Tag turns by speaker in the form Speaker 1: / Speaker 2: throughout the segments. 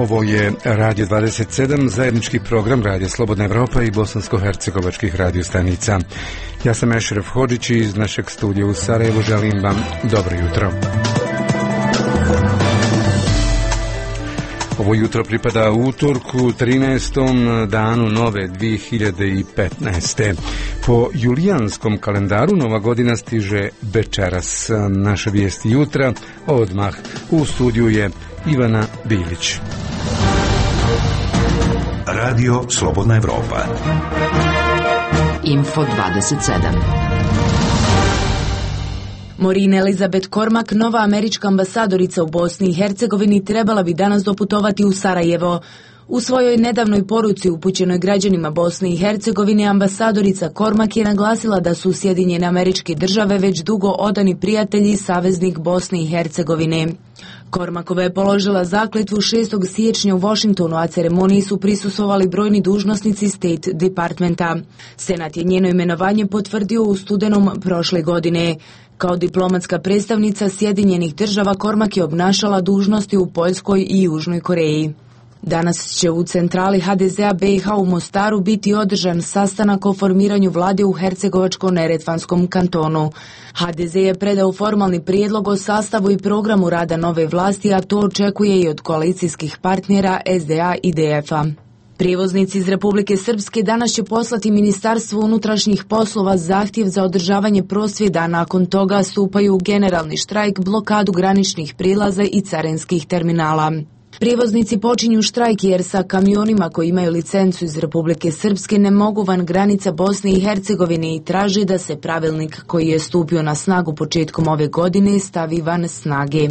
Speaker 1: Ovo je Radio 27, zajednički program Radio Slobodna Evropa i bosansko-hercegovačkih radiostanica. Ja sam Ešref Hodžić i iz našeg studija u Sarajevu želim vam dobro jutro. Ovo jutro pripada utorku, 13. danu nove 2015. Po julijanskom kalendaru nova godina stiže večeras. Naša vijesti jutra odmah u studiju je Ivana Bilić.
Speaker 2: Radio Slobodna Evropa.
Speaker 3: Info 27. Maureen Elizabeth Cormack, nova američka ambasadorica u Bosni i Hercegovini, trebala bi danas doputovati u Sarajevo. U svojoj nedavnoj poruci upućenoj građanima Bosne i Hercegovine, ambasadorica Cormack je naglasila da su Sjedinjene Američke Države već dugo odani prijatelji i saveznik Bosne i Hercegovine. Cormackova je položila zakletvu 6. siječnja u Washingtonu, a ceremoniji su prisustvovali brojni dužnosnici State Departmenta. Senat je njeno imenovanje potvrdio u studenom prošle godine. Kao diplomatska predstavnica Sjedinjenih Država, Cormack je obnašala dužnosti u Poljskoj i Južnoj Koreji. Danas će u centrali HDZ-a BiH u Mostaru biti održan sastanak o formiranju vlade u Hercegovačko-neretvanskom kantonu. HDZ je predao formalni prijedlog o sastavu i programu rada nove vlasti, a to očekuje i od koalicijskih partnera SDA i DF-a. Prijevoznici iz Republike Srpske danas će poslati Ministarstvu unutrašnjih poslova zahtjev za održavanje prosvjeda, a nakon toga stupaju u generalni štrajk, blokadu graničnih prilaza i carinskih terminala. Prijevoznici počinju štrajk jer sa kamionima koji imaju licencu iz Republike Srpske ne mogu van granica Bosne i Hercegovine i traži da se pravilnik koji je stupio na snagu početkom ove godine stavi van snage.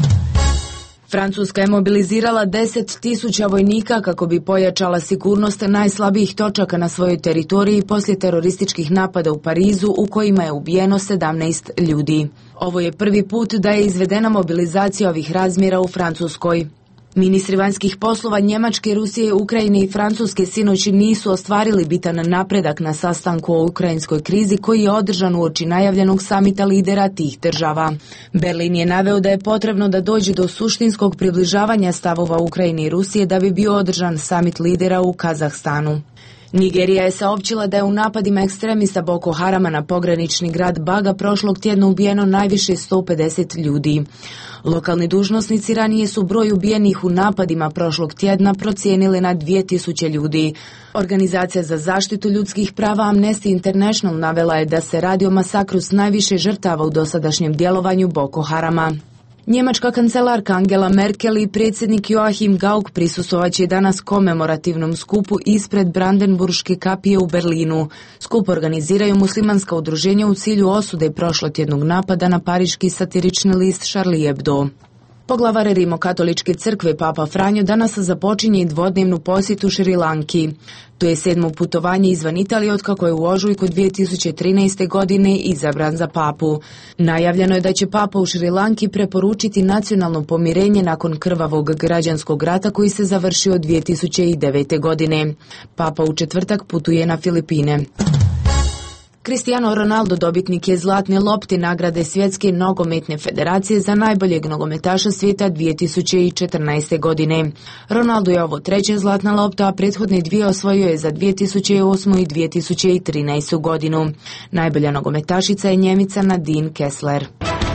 Speaker 3: Francuska je mobilizirala 10.000 vojnika kako bi pojačala sigurnost najslabijih točaka na svojoj teritoriji poslije terorističkih napada u Parizu u kojima je ubijeno 17 ljudi. Ovo je prvi put da je izvedena mobilizacija ovih razmjera u Francuskoj. Ministri vanjskih poslova Njemačke, Rusije, Ukrajine i Francuske sinoć nisu ostvarili bitan napredak na sastanku o ukrajinskoj krizi koji je održan uoči najavljenog samita lidera tih država. Berlin je naveo da je potrebno da dođe do suštinskog približavanja stavova Ukrajine i Rusije da bi bio održan samit lidera u Kazahstanu. Nigerija je saopćila da je u napadima ekstremista Boko Harama na pogranični grad Baga prošlog tjedna ubijeno najviše 150 ljudi. Lokalni dužnosnici ranije su broj ubijenih u napadima prošlog tjedna procijenili na 2000 ljudi. Organizacija za zaštitu ljudskih prava Amnesty International navela je da se radi o masakru s najviše žrtava u dosadašnjem djelovanju Boko Harama. Njemačka kancelarka Angela Merkel i predsjednik Joachim Gauck prisustvovat će danas komemorativnom skupu ispred Brandenburške kapije u Berlinu. Skup organiziraju muslimanska udruženja u cilju osude prošlotjednog napada na pariški satirični list Charlie Hebdo. Poglavar Rimokatoličke crkve Papa Franjo danas započinje i dvodnevnu posjetu Šrilanki. To je 7. putovanje izvan Italije otkako je u ožujku 2013. godine izabran za papu. Najavljeno je da će papa u Šrilanki preporučiti nacionalno pomirenje nakon krvavog građanskog rata koji se završio 2009. godine. Papa u četvrtak putuje na Filipine. Cristiano Ronaldo dobitnik je zlatne lopte nagrade Svjetske nogometne federacije za najboljeg nogometaša svijeta 2014. godine. Ronaldo je ovo treća zlatna lopta, a prethodne dvije osvojio je za 2008. i 2013. godinu. Najbolja nogometašica je Njemica Nadine Kessler.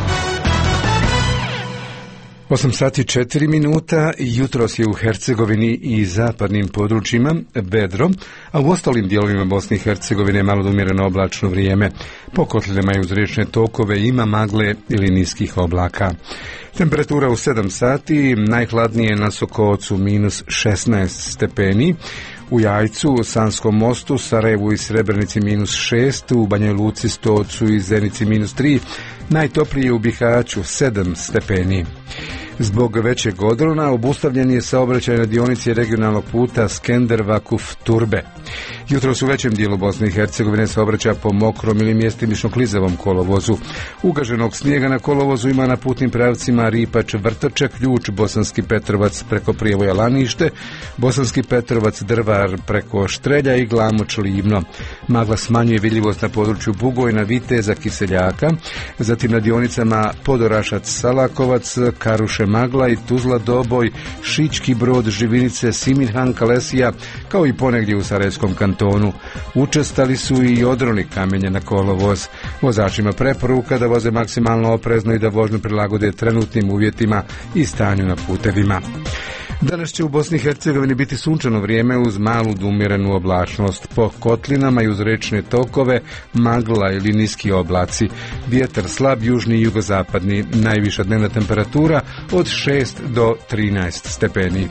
Speaker 1: 8 sati 4 minuta, jutros je u Hercegovini i zapadnim područjima vedro, a u ostalim dijelovima Bosne i Hercegovine malo do umjereno oblačno vrijeme. Po kotlinama i uz riječne tokove ima magle ili niskih oblaka. Temperatura u 7 sati, najhladnije na Sokocu minus 16 stepeni, u Jajcu, Sanskom mostu, Sarajevu i Srebrenici minus 6, u Banjoj Luci, Stocu i Zenici minus 3, najtoplije u Bihaću 7 stepeni. Zbog većeg odrona obustavljen je saobraćaj na dionici regionalnog puta Skender-Vakuf-Turbe. Jutros u većem dijelu Bosne i Hercegovine saobraća po mokrom ili mjestimično klizavom kolovozu. Ugaženog snijega na kolovozu ima na putnim pravcima Ripač-Vrtoče, Ključ, Bosanski Petrovac preko Prijevoja Lanište, Bosanski Petrovac Drvar preko Štrelja i Glamoč-Livno. Magla smanjuje vidljivost na području Bugojna, Viteza, Kiseljaka, zatim na dionicama Podorašac-Salakovac, Karuše, Magla i Tuzla Doboj, Šički Brod, Živinice, Siminhan, Kalesija, kao i ponegdje u Sarajevskom kantonu. Učestali su i odroni kamenje na kolovoz. Vozačima preporuka da voze maksimalno oprezno i da vožnju prilagode trenutnim uvjetima i stanju na putevima. Danas će u Bosni i Hercegovini biti sunčano vrijeme uz malu do umjerenu oblačnost. Po kotlinama i uz rečne tokove magla ili niski oblaci. Vjetar slab južni i jugozapadni. Najviša dnevna temperatura od 6 do 13 stepeni.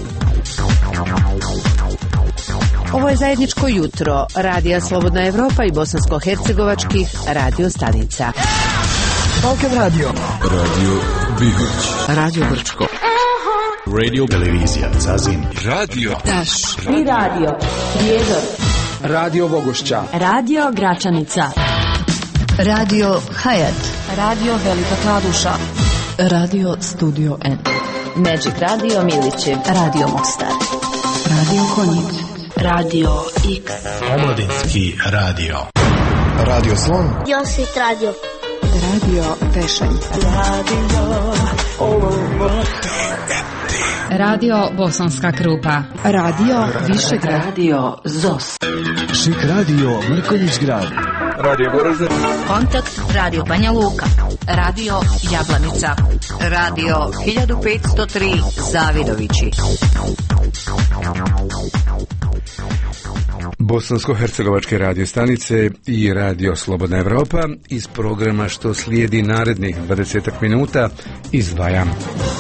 Speaker 4: Ovo je zajedničko jutro Radija Slobodna Evropa i bosansko-hercegovačkih radio stanica.
Speaker 5: Balkan Radio,
Speaker 2: Radio Bihoć,
Speaker 5: Radio Brčko,
Speaker 2: Radio Televizija Zazin,
Speaker 5: Radio
Speaker 4: Taš
Speaker 3: I radio Prijedor,
Speaker 5: Radio Vogošća,
Speaker 3: Radio Gračanica,
Speaker 6: Radio Hayat,
Speaker 3: Radio Velika Kladuša,
Speaker 6: Radio Studio N,
Speaker 3: Magic Radio Miliće,
Speaker 6: Radio Mostar, Radio Konjic,
Speaker 3: Radio X,
Speaker 7: Omladinski radio.
Speaker 5: Radio Slon,
Speaker 8: Josit Radio.
Speaker 6: Radio Tešanj,
Speaker 9: Radio Bosanska Krupa,
Speaker 6: Radio Višegrad,
Speaker 3: Radio ZOS,
Speaker 5: Šik Radio Mrkonjić Grad,
Speaker 1: Radio Goražde,
Speaker 9: Kontakt Radio Banja Luka, Radio Jablanica,
Speaker 4: Radio 1503 Zavidovići.
Speaker 1: Bosansko-hercegovačke radio stanice i Radio Slobodna Evropa iz programa što slijedi narednih 20 minuta izdvajam.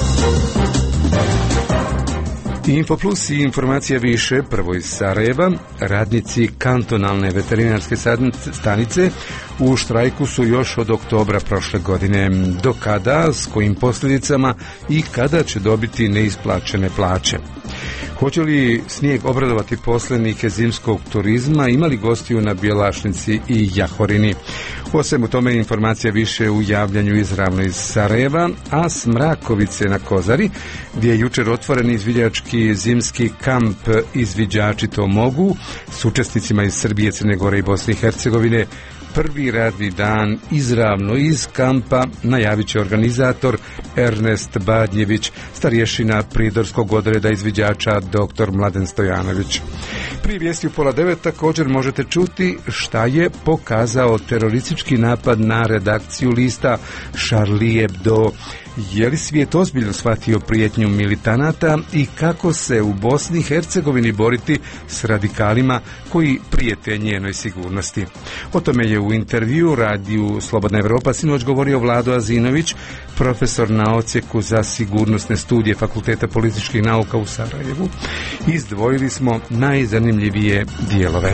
Speaker 1: Info Plus i informacija više, prvo iz Sarajeva. Radnici kantonalne veterinarske stanice u štrajku su još od oktobra prošle godine. Do kada, s kojim posljedicama i kada će dobiti neisplaćene plaće? Hoće li snijeg obradovati poslenike zimskog turizma, imali gostiju na Bjelašnici i Jahorini? O svemu tome informacija više u javljanju izravno iz Sarajeva, a s Mrakovice na Kozari, gdje je jučer otvoren izviđački zimski kamp Izviđači to mogu, s učesnicima iz Srbije, Crne Gore i Bosne i Hercegovine. Prvi radni dan izravno iz kampa najavit će organizator Ernest Badnjević, starješina Pridorskog odreda izviđača dr. Mladen Stojanović. Prije vijesti u 8:30 također možete čuti šta je pokazao teroristički napad na redakciju lista Charlie Hebdo. Je li svijet ozbiljno shvatio prijetnju militanata i kako se u Bosni i Hercegovini boriti s radikalima koji prijete njenoj sigurnosti? O tome je u intervju Radiju Slobodna Evropa sinoć govorio Vlado Azinović, profesor na odsjeku za sigurnosne studije Fakulteta političkih nauka u Sarajevu. Izdvojili smo najzanimljivije dijelove.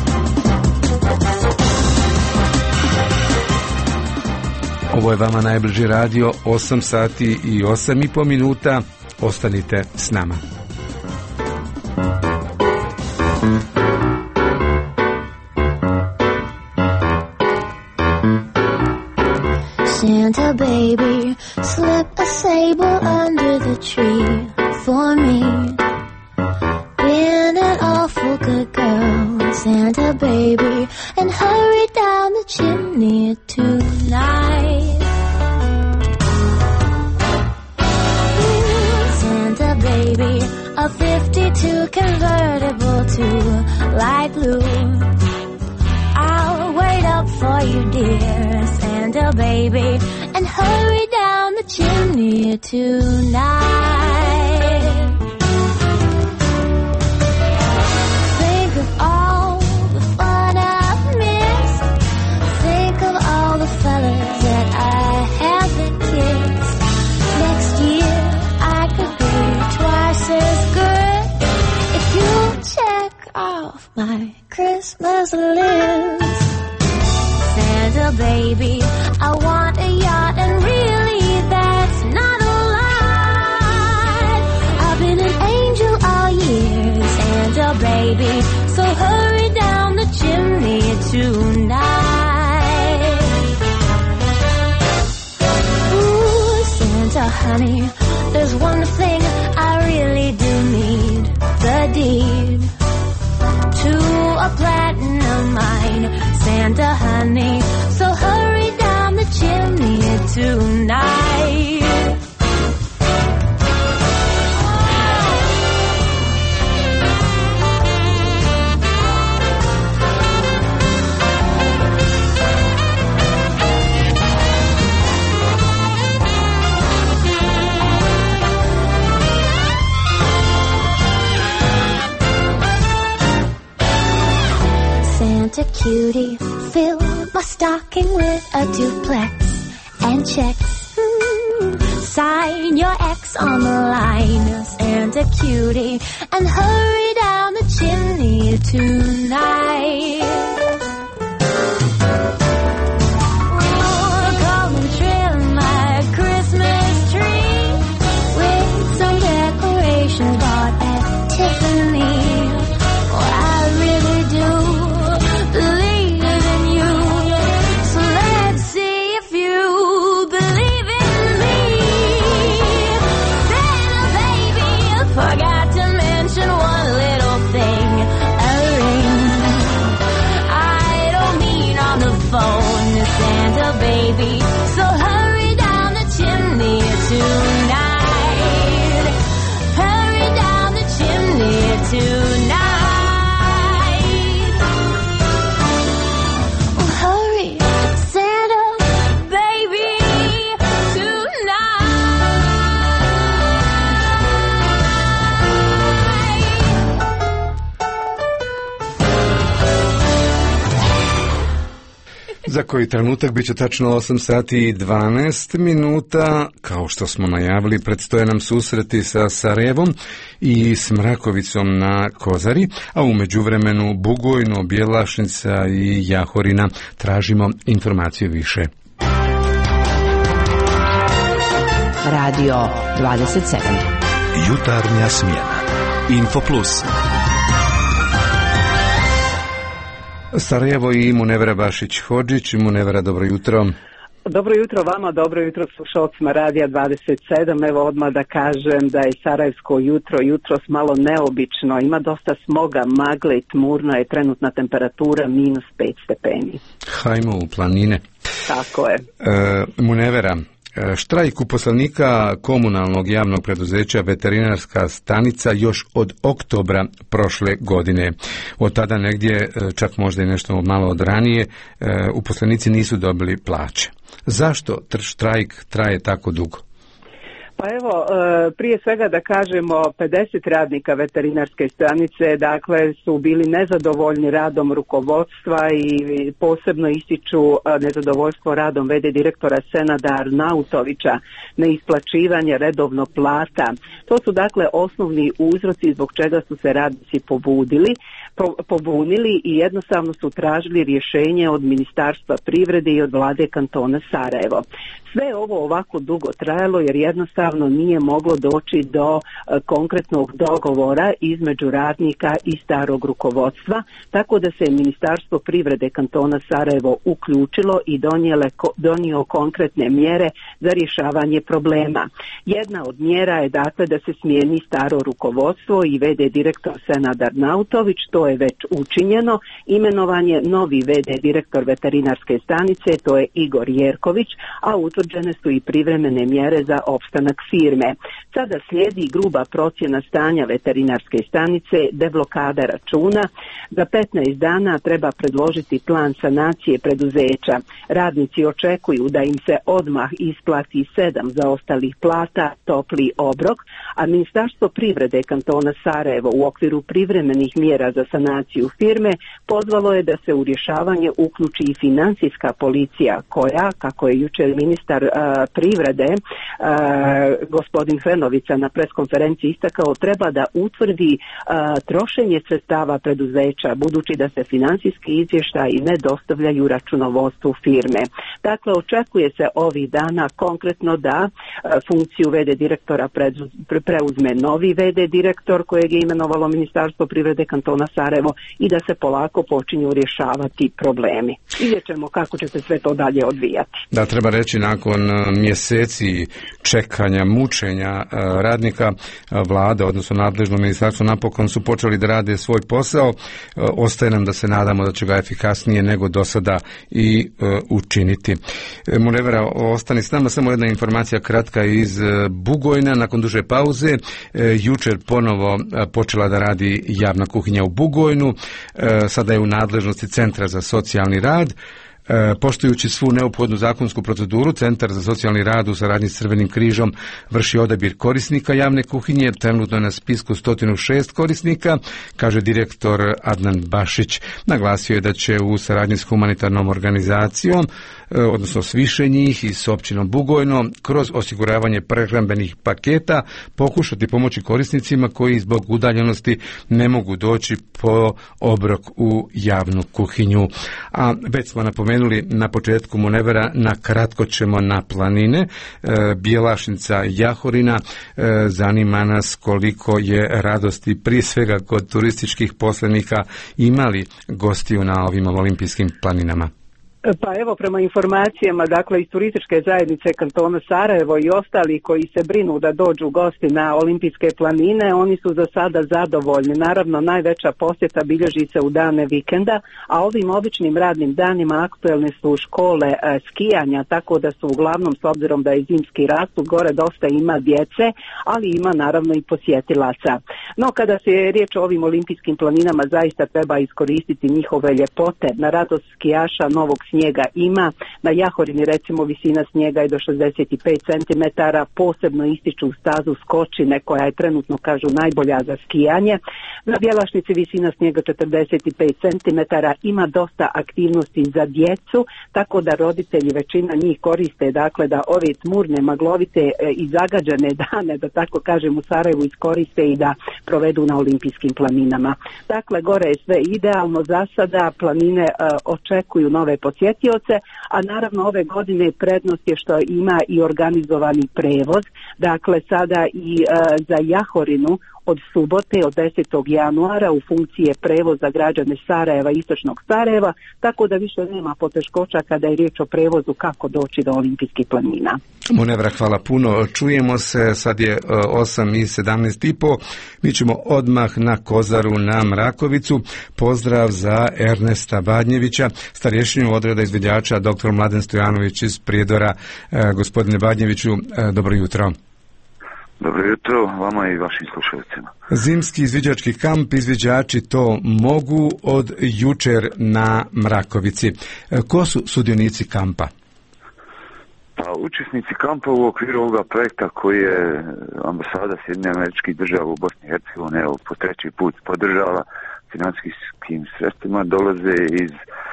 Speaker 1: Ovo je vama najbliži radio, 8 sati i 8,5 minuta. Ostanite s nama.
Speaker 8: Santa baby, slip a sable under the tree for me. Been an awful good girl, Santa baby, and hurry down the chimney tonight. Santa baby, a 52 convertible to light blue. I'll wait up for you, dear Santa baby, and hurry down the chimney tonight. Think of all the fun I've missed. Think of all the fellas that I haven't kissed. Next year I could be twice as good if you check off my Christmas list. Santa baby, I want a yacht, and really that's not a lie. I've been an angel all year, Santa baby, so hurry down the chimney tonight. Ooh, Santa honey, there's one thing I really do need, the deed to a platinum mine, Santa honey, so hurry down the chimney tonight. a cutie. Fill my stocking with a duplex and checks. Sign your ex on the line, Santa cutie, and hurry down the chimney tonight. Oh, come and trim my Christmas tree with some decorations bought at Tiffany. Oh, I really do believe in you, so let's see if you believe in me. Santa baby, forgot to mention one little thing, a ring. I don't mean on the phone, Santa baby, so hurry down the chimney tonight. Hurry down the chimney tonight. Oh, hurry, Santa baby, tonight.
Speaker 1: Za koji trenutak bit će tačno 8 sati i 12 minuta. Kao što smo najavili, predstoje nam susreti sa Sarajevom i Smrakovicom na Kozari, a u međuvremenu Bugojno, Bjelašnica i Jahorina. Tražimo informacije više.
Speaker 4: Radio 27.
Speaker 2: Jutarnja smjena. Info Plus.
Speaker 1: Sarajevo i Munevera Bašić-Hodžić. Munevera, dobro jutro.
Speaker 10: Dobro jutro vama, dobro jutro slušalcima Radija 27. Evo odmah da kažem da je sarajevsko jutros malo neobično. Ima dosta smoga, magle i tmurno je trenutna temperatura -5 stepeni.
Speaker 1: Hajmo u planine.
Speaker 10: Tako je.
Speaker 1: Munevera, štrajk uposlenika komunalnog javnog preduzeća Veterinarska stanica još od oktobra prošle godine. Od tada negdje, čak možda i nešto malo od ranije, uposlenici nisu dobili plaće. Zašto štrajk traje tako dugo?
Speaker 10: Pa evo, prije svega da kažemo 50 radnika veterinarske stanice, dakle, su bili nezadovoljni radom rukovodstva i posebno ističu nezadovoljstvo radom v.d. direktora Senada Arnautovića, neisplaćivanje redovno plata. To su dakle osnovni uzroci zbog čega su se radnici pobunili i jednostavno su tražili rješenje od Ministarstva privrede i od vlade kantona Sarajevo. Sve ovo ovako dugo trajalo jer jednostavno nije moglo doći do konkretnog dogovora između radnika i starog rukovodstva, tako da se Ministarstvo privrede kantona Sarajevo uključilo i donio konkretne mjere za rješavanje problema. Jedna od mjera je dakle da se smijeni staro rukovodstvo i v.d. direktor Senad Arnautović, to je već učinjeno. Imenovan je novi v.d. direktor veterinarske stanice, to je Igor Jerković, a utvrđene su i privremene mjere za opstanak firme. Sada slijedi gruba procjena stanja veterinarske stanice, deblokada računa. Za 15 dana treba predložiti plan sanacije preduzeća. Radnici očekuju da im se odmah isplati 7 zaostalih plata, topli obrok, a Ministarstvo privrede kantona Sarajevo u okviru privremenih mjera za sanaciju firme pozvalo je da se u rješavanje uključi i financijska policija koja, kako je jučer ministar privrede gospodin Hrenovica na preskonferenciji istakao, treba da utvrdi trošenje sredstava preduzeća, budući da se financijski izvještaji ne dostavljaju računovodstvu firme. Dakle, očekuje se ovih dana konkretno da funkciju v.d. direktora preuzme novi v.d. direktor kojeg je imenovalo Ministarstvo privrede kantona Sarajevo i da se polako počinju rješavati problemi. Vidjet ćemo kako će se sve to dalje odvijati.
Speaker 1: Da, treba reći, nakon mjeseci čekanja, mučenja radnika, vlada, odnosno nadležno ministarstvo, napokon su počeli da rade svoj posao. Ostaje nam da se nadamo da će ga efikasnije nego do sada i učiniti. Munevera, ostani s nama, samo jedna informacija kratka iz Bugojna. Nakon duže pauze, jučer ponovo počela da radi javna kuhinja u Bugojnu. Sada je u nadležnosti Centra za socijalni rad. Poštujući svu neophodnu zakonsku proceduru, Centar za socijalni rad u saradnji s Crvenim križom vrši odabir korisnika javne kuhinje, trenutno je na spisku 106 korisnika, kaže direktor Adnan Bašić. Naglasio je da će u saradnji s humanitarnom organizacijom, odnosno s više njih i s općinom Bugojno, kroz osiguravanje prehrambenih paketa pokušati pomoći korisnicima koji zbog udaljenosti ne mogu doći po obrok u javnu kuhinju. A već smo napomenuli na početku Munevera, na kratko ćemo na planine. Bjelašnica Jahorina, zanima nas koliko je radosti prije svega kod turističkih poslenika, imali gostiju na ovim olimpijskim planinama.
Speaker 10: Pa evo, prema informacijama, dakle, iz turističke zajednice kantona Sarajevo i ostali koji se brinu da dođu gosti na olimpijske planine, oni su za sada zadovoljni. Naravno, najveća posjeta bilježi se u dane vikenda, a ovim običnim radnim danima aktuelne su škole skijanja, tako da su uglavnom, s obzirom da je zimski rasut, gore dosta ima djece, ali ima naravno i posjetilaca. No, kada se je riječ o ovim olimpijskim planinama, zaista treba iskoristiti njihove ljepote. Na radost skijaša novog snijega ima, na Jahorini recimo visina snijega je do 65 cm, posebno ističu stazu Skočine koja je trenutno, kažu, najbolja za skijanje. Na Bjelašnici visina snijega 45 cm, ima dosta aktivnosti za djecu, tako da roditelji, većina njih koriste, dakle, da ove tmurne, maglovite i zagađene dane, da tako kažem, u Sarajevu iskoriste i da provedu na olimpijskim planinama. Dakle, gore je sve idealno za sada, planine očekuju nove posjetioce, a naravno ove godine prednost je što ima i organizovani prevoz. Dakle, sada i za Jahorinu od subote, od 10. januara u funkciji je prevoz za građane Sarajeva, istočnog Sarajeva, tako da više nema poteškoća kada je riječ o prevozu kako doći do olimpijskih planina.
Speaker 1: Munevra, hvala puno. Čujemo se, sad je 8:17,5. Mi ćemo odmah na Kozaru na Mrakovicu. Pozdrav za Ernesta Badnjevića, starješinju odreda izviđača dr. Mladen Stojanović iz Prijedora. Gospodine Badnjeviću, dobro jutro.
Speaker 11: Dobro jutro vama i vašim slušalcima.
Speaker 1: Zimski izviđački kamp, izviđači to mogu od jučer na Mrakovici. Ko su sudionici kampa?
Speaker 11: Pa, učesnici kampa u okviru ovoga projekta koji je ambasada Sjedinjenih Američkih Država u Bosni i Hercegovini po treći put podržala financijskim sredstvima, dolaze iz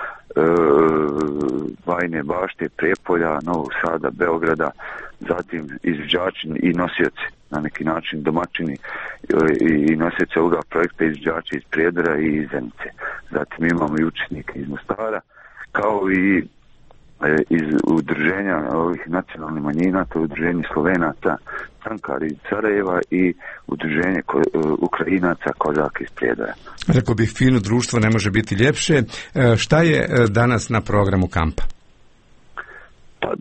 Speaker 11: Bajine Bašte, Prijepolja, Novog Sada, Beograda, zatim izviđači i nosioci, na neki način domaćini i nosioci ovoga projekta, izviđači iz Prijedora i iz Zenice. Zatim imamo i učesnike iz Mostara, kao i iz udruženja ovih nacionalnih manjina, to je udruženje Slovenaca Cankar iz Sarajeva i udruženje Ukrajinaca Kozak iz Prijedora.
Speaker 1: Rekao bih, fino društvo ne može biti ljepše. Šta je danas na programu kampa?
Speaker 11: Pa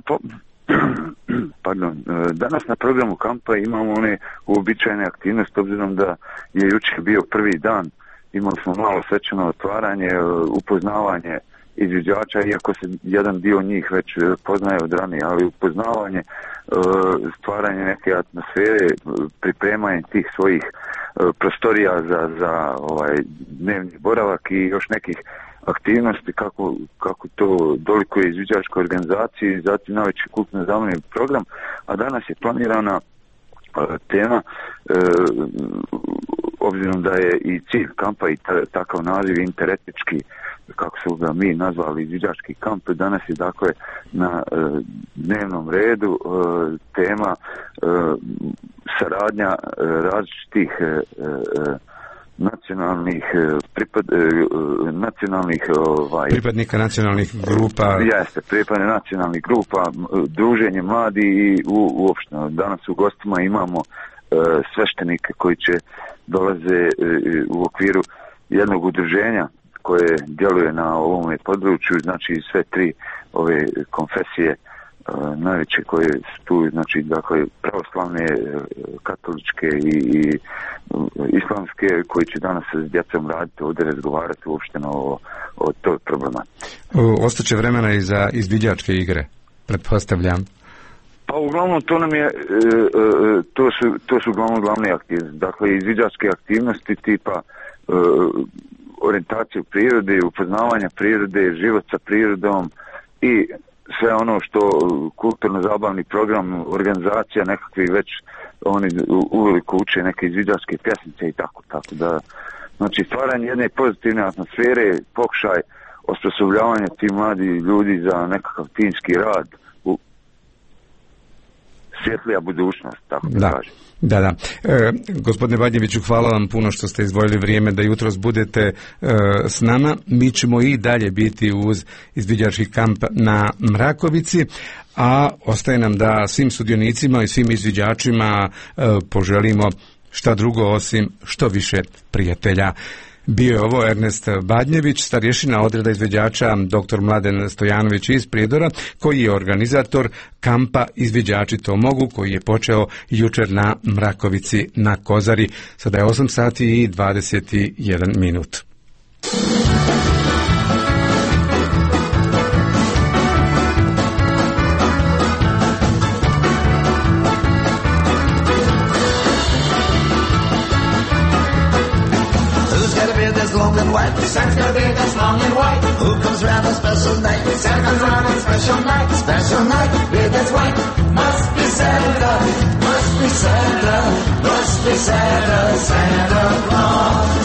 Speaker 11: danas na programu kampa imamo one uobičajene aktivnosti, obzirom da je jučer bio prvi dan, imali smo malo svečano otvaranje, upoznavanje izviđača, iako se jedan dio njih već poznaje od ranije, ali upoznavanje, stvaranje neke atmosfere, pripremanje tih svojih prostorija za dnevni boravak i još nekih aktivnosti kako to dolikuje izviđačkoj organizaciji, zatim najveći kulturno-zabavni program, a danas je planirana tema, obzirom da je i cilj kampa i takav naziv interetnički, kako su ga mi nazvali, izviđački kamp, danas je dakle na dnevnom redu tema saradnja različitih
Speaker 1: pripadnika nacionalnih grupa.
Speaker 11: Jeste, pripadnika nacionalnih grupa, druženje mladi i uopšte. Danas u gostima imamo sveštenike koji će dolaze u okviru jednog udruženja koje djeluje na ovome području, znači sve tri ove konfesije najveće koje su tu, znači dakle pravoslavne, katoličke i islamske, koji će danas s djecom raditi ovdje, razgovarati uopšteno o toj problema.
Speaker 1: Ostaće vremena i za izviđačke igre, pretpostavljam.
Speaker 11: Pa uglavnom to nam je, to su uglavnom glavne aktivnosti, dakle izviđačke aktivnosti tipa orijentaciju prirode, upoznavanja prirode, život sa prirodom i sve ono što kulturno-zabavni program, organizacija nekakvi već oni uveliko uče neke izviđačke pjesmice i tako da, znači stvaranje jedne pozitivne atmosfere, pokušaj osposobljavanja tih mladih ljudi za nekakav timski rad u svjetlija budućnost, tako da kažem.
Speaker 1: Da. Gospodine Badnjeviću, hvala vam puno što ste izdvojili vrijeme da jutros budete s nama. Mi ćemo i dalje biti uz izviđački kamp na Mrakovici, a ostaje nam da svim sudionicima i svim izviđačima poželimo šta drugo osim što više prijatelja. Bio je ovo Ernest Badnjević, starješina odreda izviđača dr. Mladen Stojanović iz Prijedora, koji je organizator kampa Izviđači to mogu, koji je počeo jučer na Mrakovici na Kozari. Sada je 8 sati i 21 minut.
Speaker 12: Santa's got a beard that's long and white. Who comes round on special night? Santa comes round on special night. Special night, beard that's white. Must be Santa, must be Santa, must be Santa, Santa Claus.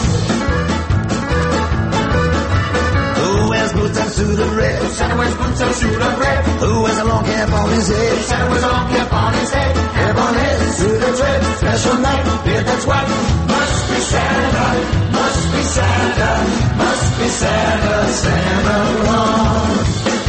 Speaker 12: Who wears boots and suit of red? Santa wears boots and suit of red. Who wears a long cap on his head? Santa wears a long cap on his head. Cap on head, suit of red. Special night, beard that's white. Must be Santa, must be Santa, must be Santa, Santa Claus.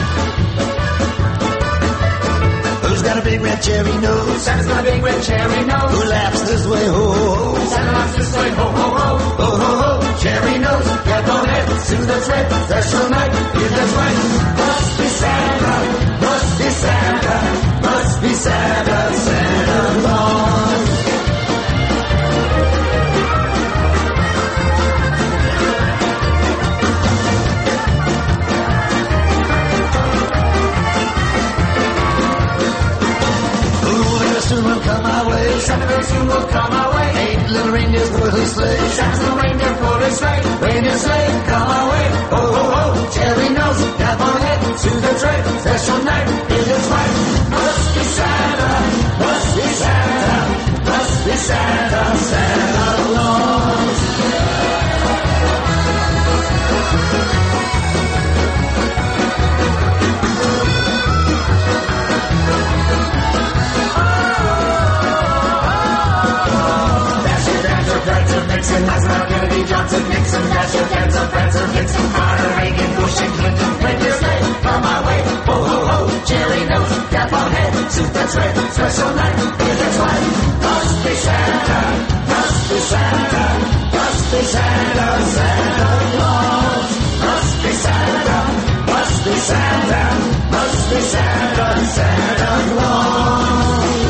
Speaker 12: Who's got a big red cherry nose? Santa's got a big red cherry nose. Who laughs this way, ho, ho, ho? Santa laughs this way, ho, ho, ho. Ho, ho, ho, cherry nose, cap on head, suit that's red, special night, beard that's white. Must be Santa, must be Santa, must be Santa, Santa Claus. Soon will come our way. Santa very soon will come our way. 8 little reindeers pull his sleigh. Santa's little reindeer pull his sleigh. Reindeer sleigh, come our way. Ho, ho, ho, cherry nose, cap on head, suit the tray. Special night, it is white. Must be Santa, must be Santa, must be Santa, Santa Claus. Nixon, Eisenhower, Kennedy, Johnson, Nixon, Dasher, Dancer, Prancer, Vixen, Carter, Reagan, Bush, and Clinton. Reindeer sleigh, come my way. Ho, ho, ho, cherry nose, cap on head, suit that's red, special night, beard that's white. Must be Santa, must be Santa, must be Santa, Santa Claus. Must be Santa, must be Santa, must be Santa, Santa Claus.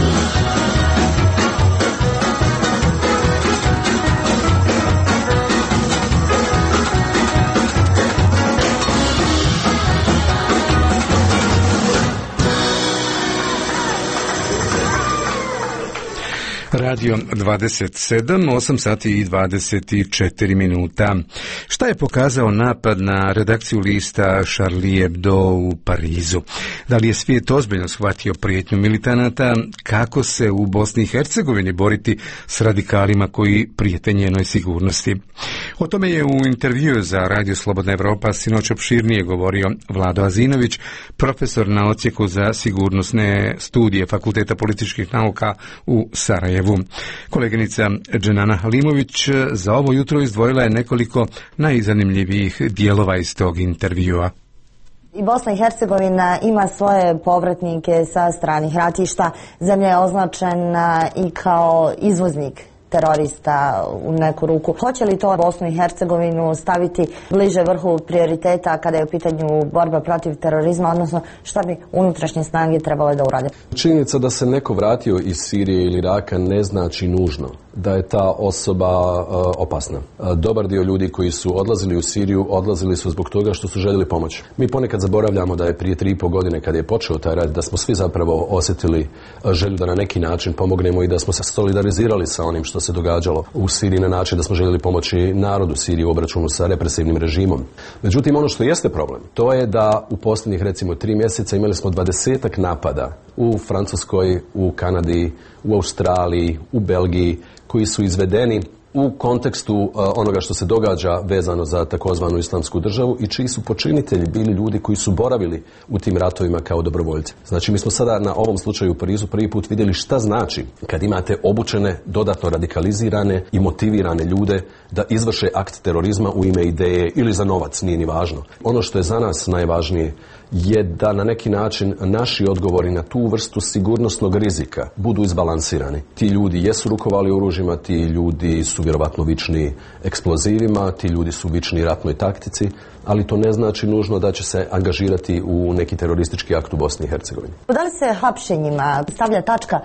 Speaker 1: Radio 27, 8 sati i 24 minuta. Šta je pokazao napad na redakciju lista Charlie Hebdo u Parizu? Da li je svijet ozbiljno shvatio prijetnju militanata? Kako se u Bosni i Hercegovini boriti s radikalima koji prijete njenoj sigurnosti? O tome je u intervjuu za Radio Slobodna Evropa sinoć opširnije govorio Vlado Azinović, profesor na odsjeku za sigurnosne studije Fakulteta političkih nauka u Sarajevu. Koleginica Dženana Halimović za ovo jutro izdvojila je nekoliko najzanimljivijih dijelova iz tog intervjua.
Speaker 13: I Bosna i Hercegovina ima svoje povratnike sa stranih ratišta. Zemlja je označena i kao izvoznik terorista u neku ruku. Hoće li to Bosnu i Hercegovinu staviti bliže vrhu prioriteta kada je u pitanju borba protiv terorizma, odnosno šta bi unutrašnje snage trebale da urade?
Speaker 14: Činjenica da se neko vratio iz Sirije ili Iraka ne znači nužno da je ta osoba opasna. Dobar dio ljudi koji su odlazili u Siriju, odlazili su zbog toga što su željeli pomoći. Mi ponekad zaboravljamo da je prije 3,5 godine kada je počeo taj rat, da smo svi zapravo osjetili želju da na neki način pomognemo i da smo se solidarizirali sa onim što što se događalo u Siriji na način da smo željeli pomoći narodu Sirije u obračunu sa represivnim režimom. Međutim, ono što jeste problem, to je da u posljednjih recimo 3 mjeseca imali smo 20-ak napada u Francuskoj, u Kanadi, u Australiji, u Belgiji, koji su izvedeni u kontekstu onoga što se događa vezano za takozvanu islamsku državu i čiji su počinitelji bili ljudi koji su boravili u tim ratovima kao dobrovoljci. Znači, mi smo sada na ovom slučaju u Parizu prvi put vidjeli šta znači kad imate obučene, dodatno radikalizirane i motivirane ljude da izvrše akt terorizma u ime ideje ili za novac, nije ni važno. Ono što je za nas najvažnije je da na neki način naši odgovori na tu vrstu sigurnosnog rizika budu izbalansirani. Ti ljudi jesu rukovali oružjima, ti ljudi su vjerovatno vični eksplozivima, ti ljudi su vični ratnoj taktici, ali to ne znači nužno da će se angažirati u neki teroristički akt u Bosni i Hercegovini.
Speaker 13: Da li se hapšenjima stavlja tačka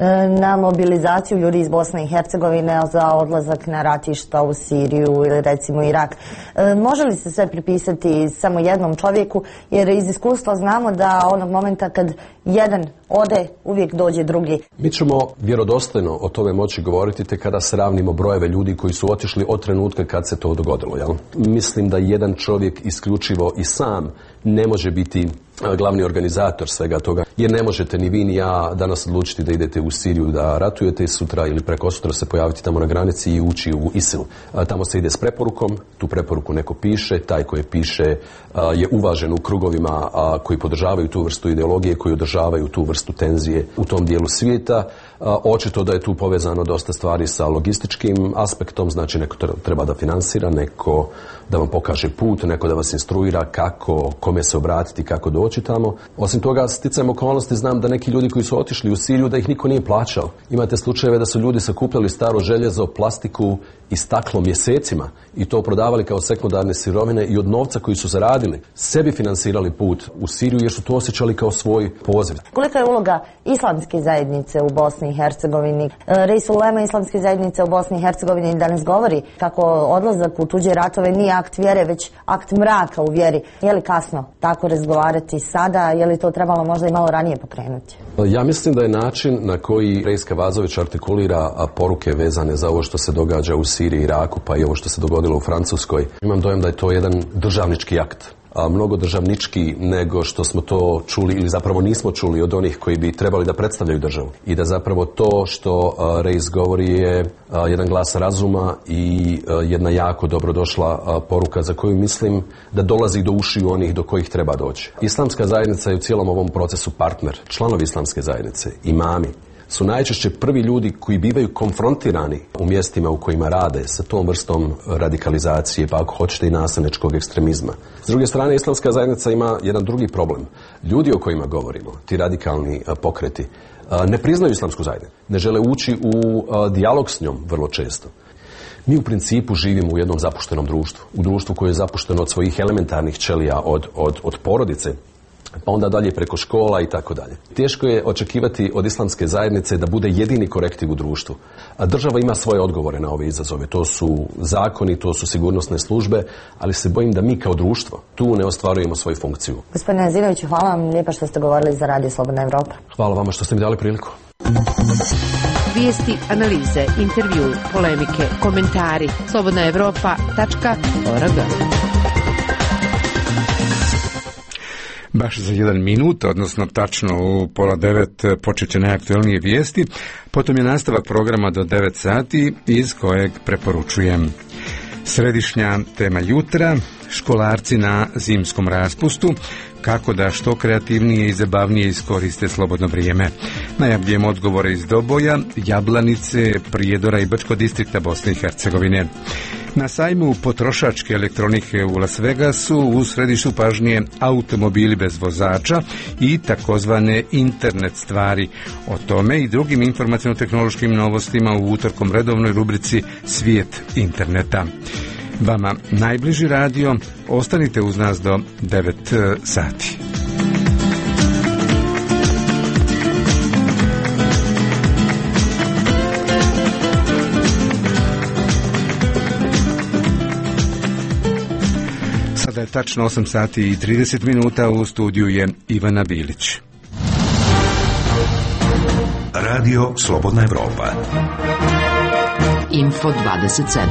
Speaker 13: na mobilizaciju ljudi iz Bosne i Hercegovine za odlazak na ratišta u Siriju ili recimo Irak? Može li se sve pripisati samo jednom čovjeku? Jer iz iskustva znamo da onog momenta kad jedan ode, uvijek dođe drugi.
Speaker 14: Mi ćemo vjerodostojno o tome moći govoriti te kada sravnimo brojeve ljudi koji su otišli od trenutka kad se to dogodilo. Jel? Mislim da jedan čovjek isključivo i sam ne može biti glavni organizator svega toga, jer ne možete ni vi ni ja danas odlučiti da idete u Siriju da ratujete sutra ili prekosutra se pojaviti tamo na granici i ući u ISIL. Tamo se ide s preporukom, tu preporuku neko piše, taj koji piše je uvažen u krugovima koji podržavaju tu vrstu ideologije, koji održavaju tu vrstu tenzije u tom dijelu svijeta. Očito da je tu povezano dosta stvari sa logističkim aspektom, znači neko treba da finansira, neko da vam pokaže put, neko da vas instruira kako, kome se obratiti, kako doći tamo. Osim toga, sticajem okolnosti znam da neki ljudi koji su otišli u Siriju da ih niko nije plaćao. Imate slučajeve da su ljudi sakupljali staro željezo, plastiku i staklo mjesecima i to prodavali kao sekundarne sirovine i od novca koji su zaradili sebi finansirali put u Siriju jer su to osjećali kao svoj poziv.
Speaker 13: Kolika je uloga islamske zajednice u Bosni i Hercegovini? Reis ulema islamske zajednice u Bosni i Hercegovini danas govori kako odlazak u tuđe ratove nije akt vjere, već akt mraka u vjeri. Je li kasno tako razgovarati sada? Je li to trebalo možda i malo ranije pokrenuti?
Speaker 14: Ja mislim da je način na koji Reis Kavazović artikulira poruke vezane za ovo što se događa u Siriji, Iraku, pa i ovo što se dogodilo u Francuskoj. Imam dojam da je to jedan državnički akt. Mnogo državnički nego što smo to čuli ili zapravo nismo čuli od onih koji bi trebali da predstavljaju državu. I da zapravo to što Reis govori je jedan glas razuma i jedna jako dobrodošla poruka za koju mislim da dolazi do ušiju onih do kojih treba doći. Islamska zajednica je u cijelom ovom procesu partner. Članovi islamske zajednice, imami, su najčešće prvi ljudi koji bivaju konfrontirani u mjestima u kojima rade sa tom vrstom radikalizacije, pa ako hoćete i nasilničkog ekstremizma. S druge strane, islamska zajednica ima jedan drugi problem. Ljudi o kojima govorimo, ti radikalni pokreti, ne priznaju islamsku zajednicu. Ne žele ući u dijalog s njom vrlo često. Mi u principu živimo u jednom zapuštenom društvu. U društvu koje je zapušteno od svojih elementarnih ćelija, od porodice, pa onda dalje preko škola i tako dalje. Teško je očekivati od islamske zajednice da bude jedini korektiv u društvu. A država ima svoje odgovore na ove izazove. To su zakoni, to su sigurnosne službe, ali se bojim da mi kao društvo tu ne ostvarujemo svoju funkciju.
Speaker 13: Gospodine Azinoviću, hvala vam lijepa što ste govorili za Radio Slobodna Evropa.
Speaker 14: Hvala vama što ste mi dali priliku.
Speaker 4: Vijesti, analize, intervju, polemike, komentari. slobodnaevropa.org.
Speaker 1: Baš za 1 minut, odnosno tačno u 8:30 počet će najaktualnije vijesti, potom je nastavak programa do 9 sati iz kojeg preporučujem. Središnja tema jutra, školarci na zimskom raspustu, kako da što kreativnije i zabavnije iskoriste slobodno vrijeme. Najavljujemo odgovore iz Doboja, Jablanice, Prijedora i Brčkog distrikta Bosne i Hercegovine. Na sajmu potrošačke elektronike u Las Vegasu u središtu pažnje automobili bez vozača i takozvane internet stvari. O tome i drugim informaciono-tehnološkim novostima u utorkom redovnoj rubrici Svijet interneta. Vama najbliži radio, ostanite uz nas do 9 sati. Sada je tačno 8 sati i 30 minuta, u studiju je Ivana Bilić.
Speaker 2: Radio Slobodna Evropa.
Speaker 4: Info 27.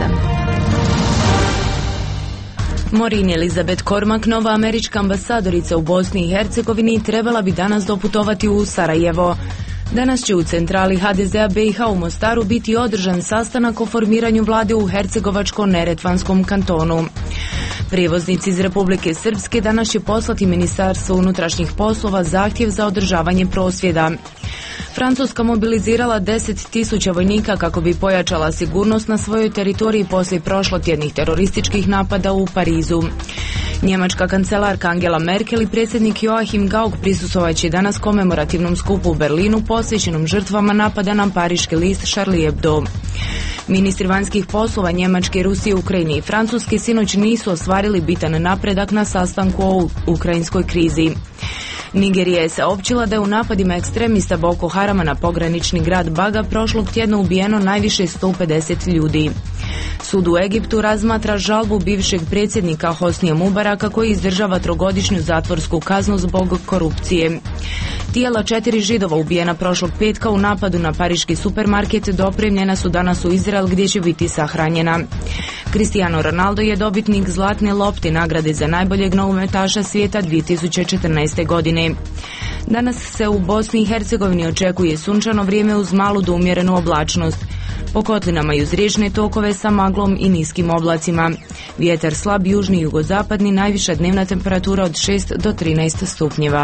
Speaker 3: Maureen Elizabeth Cormack, nova američka ambasadorica u Bosni i Hercegovini, trebala bi danas doputovati u Sarajevo. Danas će u centrali HDZ-a BiH u Mostaru biti održan sastanak o formiranju vlade u Hercegovačko-neretvanskom kantonu. Prijevoznici iz Republike Srpske danas će poslati Ministarstvo unutrašnjih poslova zahtjev za održavanje prosvjeda. Francuska mobilizirala 10.000 vojnika kako bi pojačala sigurnost na svojoj teritoriji poslije prošlotjednih terorističkih napada u Parizu. Njemačka kancelarka Angela Merkel i predsjednik Joachim Gauck prisustvovat će danas komemorativnom skupu u Berlinu posvećenom žrtvama napada na pariški list Charlie Hebdo. Ministri vanjskih poslova Njemačke, Rusije, Ukrajine i Francuske sinoć nisu ostvarili bitan napredak na sastanku o ukrajinskoj krizi. Nigerija je saopćila da je u napadima ekstremista Boko Harama na pogranični grad Baga prošlog tjedna ubijeno najviše 150 ljudi. Sud u Egiptu razmatra žalbu bivšeg predsjednika Hosnija Mubaraka koji izdržava 3-godišnju zatvorsku kaznu zbog korupcije. Tijela 4 Židova ubijena prošlog petka u napadu na pariški supermarket dopremljena su danas u Izrael gdje će biti sahranjena. Cristiano Ronaldo je dobitnik Zlatne lopte, nagrade za najboljeg nogometaša svijeta 2014. godine. Danas se u Bosni i Hercegovini očekuje sunčano vrijeme uz malu do umjerenu oblačnost. Po kotlinama i uz riječne tokove sa maglom i niskim oblacima. Vjetar slab južni i jugozapadni, najviša dnevna temperatura od 6 do 13 stupnjeva.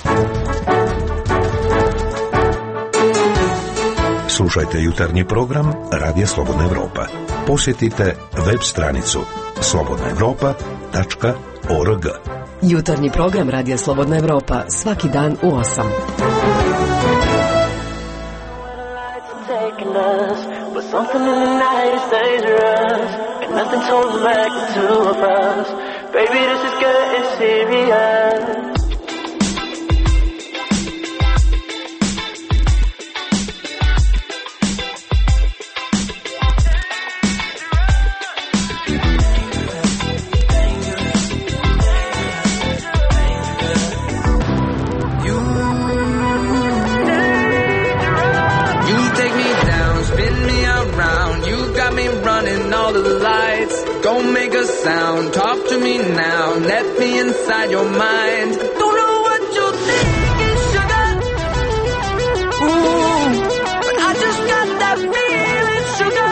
Speaker 2: Slušajte jutarnji program Radija Slobodna Evropa. Posjetite web stranicu slobodnaevropa.org.
Speaker 6: Jutarnji program Radija Slobodna Evropa svaki dan u 8.
Speaker 12: Something in the night is dangerous, and nothing's holding back the two of us. Baby, this is getting serious.
Speaker 15: Don't make a sound, talk to me now, let me inside your mind. Don't know what you're thinking, sugar. Ooh, but I just got that feeling, sugar.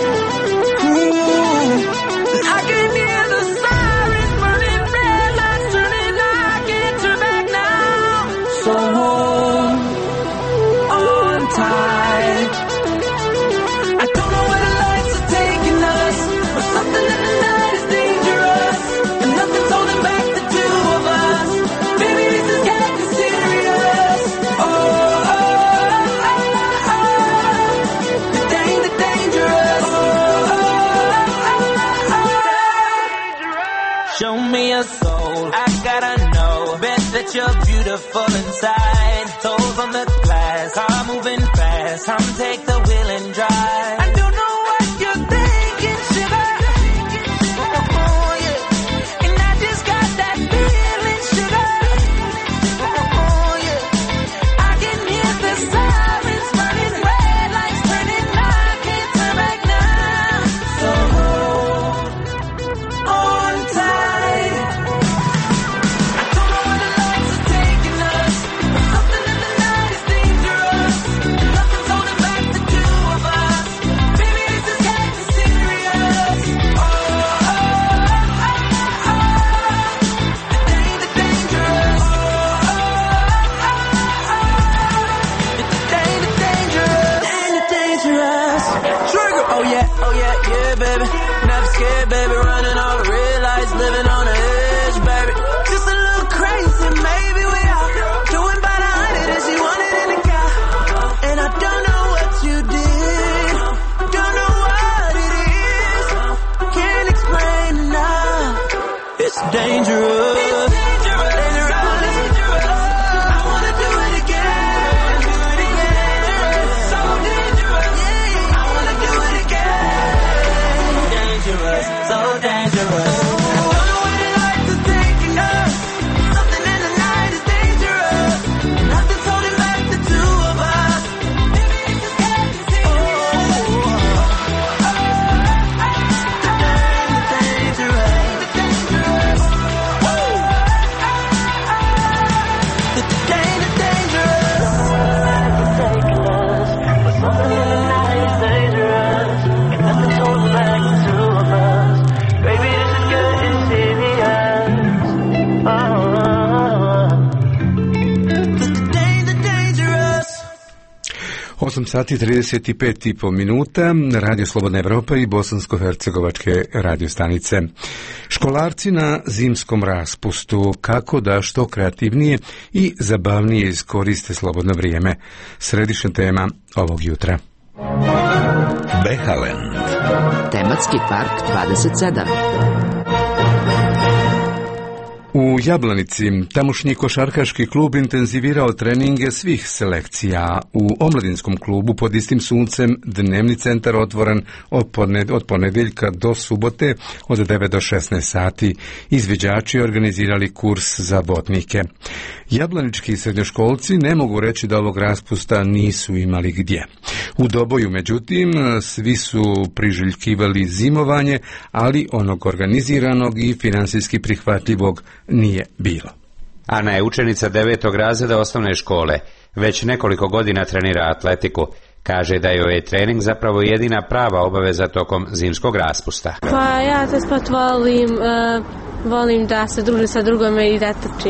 Speaker 15: Ooh, and I can hear the sirens burning, red lights turning, I can't turn back now. So hold on tight. I don't know where the lights are taking us, but something in the night is dangerous, and nothing's holding back the two of us. Baby, this is getting serious. Oh, oh, oh, oh, oh. The dangerous. Oh, oh, oh, oh. Show me a soul, I gotta know. Bet that you're beautiful inside. Toes on the glass, car moving fast. Come take the wheel and drive. I don't know what you're thinking, sugar.
Speaker 1: 8 sati 35,5 minuta, Radio Slobodna Evropa i bosansko-hercegovačke radiostanice. Školarci na zimskom raspustu, kako da što kreativnije i zabavnije iskoriste slobodno vrijeme. Središnja tema ovog jutra.
Speaker 2: Behaland.
Speaker 6: Tematski park 27.
Speaker 1: U Jablanici tamošnji košarkaški klub intenzivirao treninge svih selekcija. U omladinskom klubu pod istim suncem dnevni centar otvoren od ponedjeljka do subote od 9 do 16 sati. Izviđači organizirali kurs za botnike. Jablanički srednjoškolci ne mogu reći da ovog raspusta nisu imali gdje. U Doboju, međutim, svi su priželjkivali zimovanje, ali onog organiziranog i financijski prihvatljivog nije bilo.
Speaker 16: Ana je učenica 9. razreda osnovne škole. Već nekoliko godina trenira atletiku. Kaže da joj je trening zapravo jedina prava obaveza tokom zimskog raspusta.
Speaker 17: Pa ja za sport volim da se družim sa drugome i da trčim.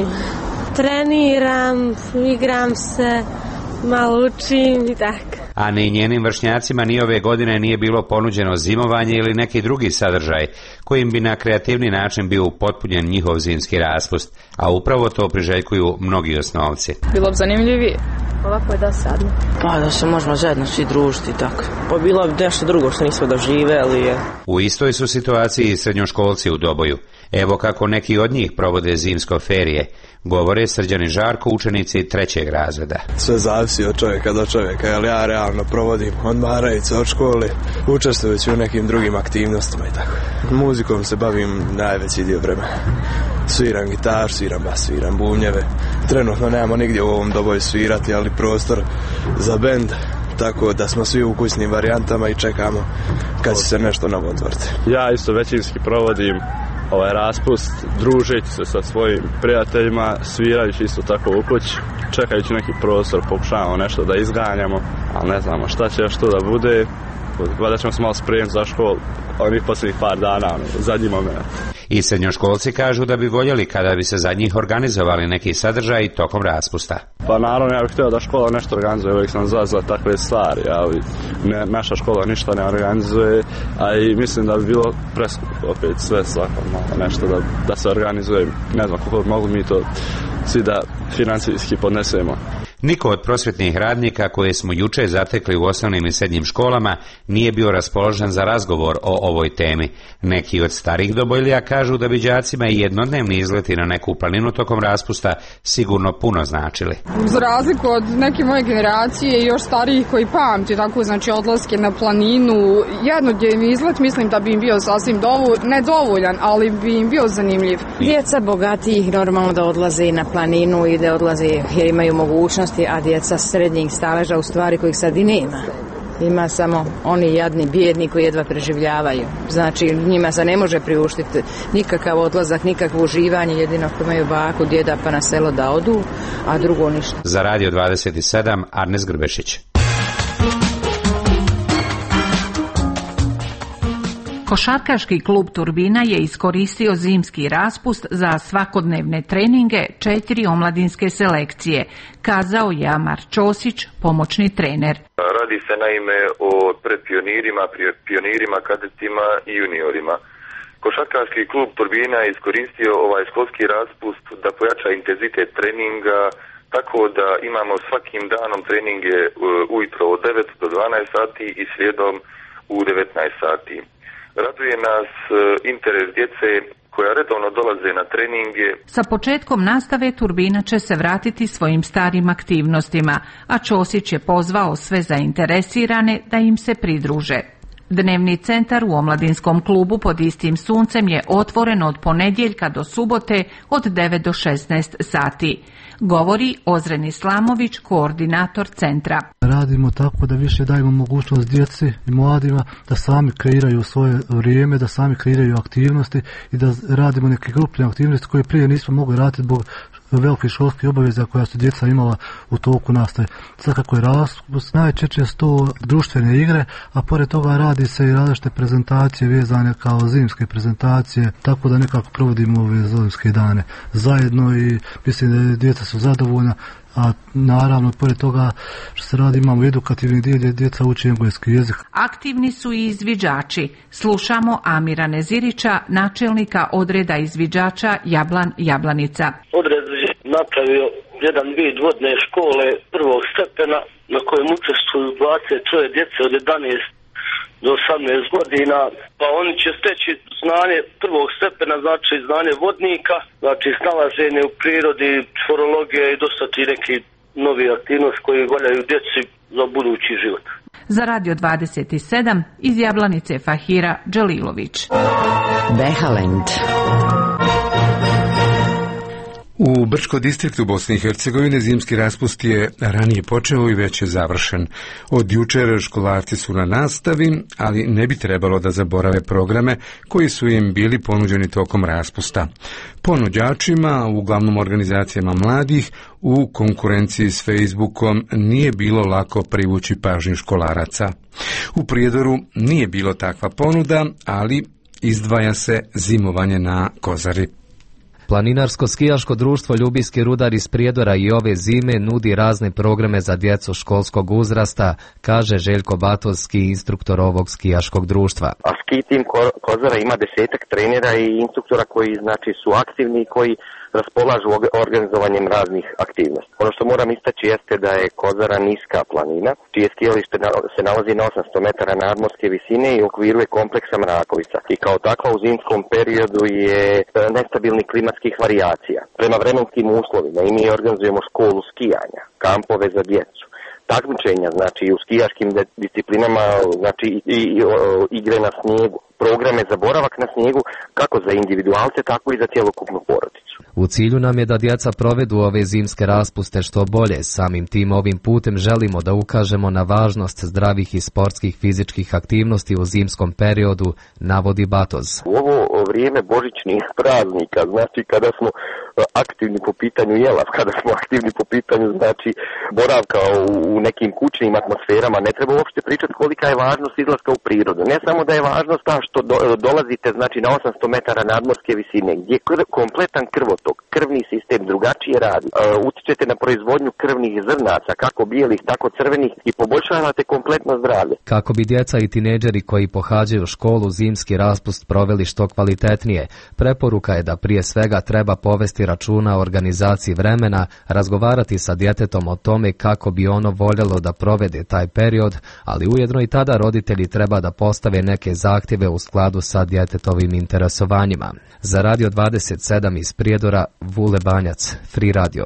Speaker 17: Treniram, igram se, malo učim i tako.
Speaker 16: A ni njenim vršnjacima ni ove godine nije bilo ponuđeno zimovanje ili neki drugi sadržaj kojim bi na kreativni način bio upotpunjen njihov zimski raspust, a upravo to priželjkuju mnogi osnovci.
Speaker 18: Bilo bi zanimljivije.
Speaker 17: Ovako je dosadno.
Speaker 18: Pa da se možemo zajedno svi družiti i tako. Pa bilo bi nešto drugo što nismo doživjeli.
Speaker 16: U istoj su situaciji i srednjoškolci u Doboju. Evo kako neki od njih provode zimsko ferije. Govore Srđan i Žarko, učenici 3. razreda.
Speaker 19: Sve zavisi od čovjeka do čovjeka, jer ja realno provodim odmarajući od škole, učestvujući u nekim drugim aktivnostima i tako. Muzikom se bavim najveći dio vremena. Sviram gitar, sviram bas, sviram bubnjeve. Trenutno nemamo nigdje u ovom Doboju svirati, ali prostor za bend, tako da smo svi u kućnim varijantama i čekamo kad će se nešto novo otvoriti.
Speaker 20: Ja isto većinski provodim ovaj raspust, družeći se sa svojim prijateljima, svirajući isto tako u kući, čekajući neki prostor, pokušavamo nešto da izganjamo, ali ne znamo šta će još to da bude. Valjda ćemo se malo spremiti za školu, onih posljednjih par dana, zadnji moment.
Speaker 16: I srednjoškolci kažu da bi voljeli kada bi se za njih organizovali neki sadržaj tokom raspusta.
Speaker 20: Pa naravno, ja bih htio da škola nešto organizuje, uvijek sam za takve stvari, ali naša škola ništa ne organizuje, a i mislim da bi bilo preskupo opet sve svako nešto da se organizuje, ne znam kako mogli mi to svi da financijski podnesemo.
Speaker 16: Niko od prosvjetnih radnika koje smo juče zatekli u osnovnim i srednjim školama nije bio raspoložen za razgovor o ovoj temi. Neki od starih Dobojlija kažu da bi đacima i jednodnevni izleti na neku planinu tokom raspusta sigurno puno značili.
Speaker 18: Za razliku od neke moje generacije i još starijih koji pamti tako, znači odlaske na planinu, jednodnevni izlet mislim da bi im bio sasvim nedovoljan, ali bi im bio zanimljiv.
Speaker 21: Djeca bogatijih normalno da odlaze na planinu i da odlaze jer imaju mogućnost, a djeca srednjih staleža u stvari kojih sad i nema. Ima samo oni jadni, bijedni koji jedva preživljavaju. Znači njima se ne može priuštiti nikakav odlazak, nikakvo uživanje, jedino ako imaju baku, djeda pa na selo da odu, a drugo ništa.
Speaker 16: Za Radio 27, Arnes Grbešić.
Speaker 22: Košarkaški klub Turbina je iskoristio zimski raspust za svakodnevne treninge 4 omladinske selekcije, kazao je Amar Ćosić, pomoćni trener.
Speaker 23: Radi se naime o predpionirima, pionirima, kadetima i juniorima. Košarkaški klub Turbina je iskoristio ovaj školski raspust da pojača intenzitet treninga, tako da imamo svakim danom treninge ujutro od 9 do 12 sati i slijedom u 19 sati. Raduje nas interes djece koja redovno dolaze na treninge.
Speaker 22: Sa početkom nastave Turbina će se vratiti svojim starim aktivnostima, a Ćosić je pozvao sve zainteresirane da im se pridruže. Dnevni centar u omladinskom klubu pod istim suncem je otvoren od ponedjeljka do subote od 9 do 16 sati. Govori Ozren Islamović, koordinator centra.
Speaker 24: Radimo tako da više dajemo mogućnost djeci i mladima da sami kreiraju svoje vrijeme, da sami kreiraju aktivnosti i da radimo neke grupne aktivnosti koje prije nismo mogli raditi zbog velikih školskih obaveza koja su djeca imala u toku nastave. Sad kako je raspust, najčešće su to društvene igre, a pored toga radi se i različite prezentacije vezane kao zimske prezentacije, tako da nekako provodimo ove zimske dane zajedno i mislim da djeca su zadovoljna. A naravno, pored toga što se radi, imamo edukativni dio gdje djeca uči engleski jezik.
Speaker 22: Aktivni su i izviđači. Slušamo Amira Nezirića, načelnika odreda izviđača Jablan-Jablanica.
Speaker 5: Odred je napravio jedan vid vodne škole prvog stepena na kojem učestvuju 20 djece od 11 do 18 godina, pa oni će steći znanje prvog stepena, znači znanje vodnika, znači snalaženje u prirodi, forologije i dosta ti neki novi aktivnosti koji valjaju djeci za budući život.
Speaker 22: Za Radio 27 iz Jablanice Fahira Dželilović.
Speaker 6: Behalend.
Speaker 1: U Brčko distriktu Bosne i Hercegovine zimski raspust je ranije počeo i već je završen. Od jučer školarci su na nastavi, ali ne bi trebalo da zaborave programe koji su im bili ponuđeni tokom raspusta. Ponuđačima, uglavnom organizacijama mladih, u konkurenciji s Facebookom nije bilo lako privući pažnju školaraca. U Prijedoru nije bilo takva ponuda, ali izdvaja se zimovanje na Kozari.
Speaker 7: Planinarsko-skijaško društvo Ljubijski rudar iz Prijedora i ove zime nudi razne programe za djecu školskog uzrasta, kaže Željko Batovski, instruktor ovog skijaškog društva.
Speaker 8: A ski tim Kozara ima 10 trenera i instruktora koji znači su aktivni i koji raspolažu organizovanjem raznih aktivnosti. Ono što moram istaći jeste da je Kozara niska planina, čije skijalište se nalazi na 800 metara nadmorske visine i u okviru je kompleksa Mrakovica. I kao takva u zimskom periodu je nestabilnih klimatskih varijacija. Prema vremenskim uslovima i mi organizujemo školu skijanja, kampove za djecu, takmičenja, znači u skijaškim disciplinama, znači i igre na snijegu, programe za boravak na snijegu, kako za individualce, tako i za cjelokupnu porodicu.
Speaker 7: U cilju nam je da djeca provedu ove zimske raspuste što bolje. Samim tim ovim putem želimo da ukažemo na važnost zdravih i sportskih fizičkih aktivnosti u zimskom periodu, navodi Batoz.
Speaker 8: U ovo vrijeme božićnih praznika, znači kada smo aktivni po pitanju jela, kada smo aktivni po pitanju znači boravka u nekim kućnim atmosferama, ne treba uopšte pričati kolika je važnost izlaska u prirodu. Ne samo da je važnost ta što dolazite znači na 800 metara nadmorske visine, gdje kompletan krvotok, krvni sistem drugačije radi. Utičete na proizvodnju krvnih zrnaca, kako bijelih, tako crvenih i poboljšavate kompletno zdravlje.
Speaker 7: Kako bi djeca i tinejdžeri koji pohađaju školu zimski raspust proveli što kvalitetnije, preporuka je da prije svega treba povesti računa o organizaciji vremena, razgovarati sa djetetom o tome kako bi ono voljelo da provede taj period, ali ujedno i tada roditelji treba da postave neke zahtjeve u skladu sa djetetovim interesovanjima. Za Radio 27 iz Prijedora, Vule Banjac, Free Radio.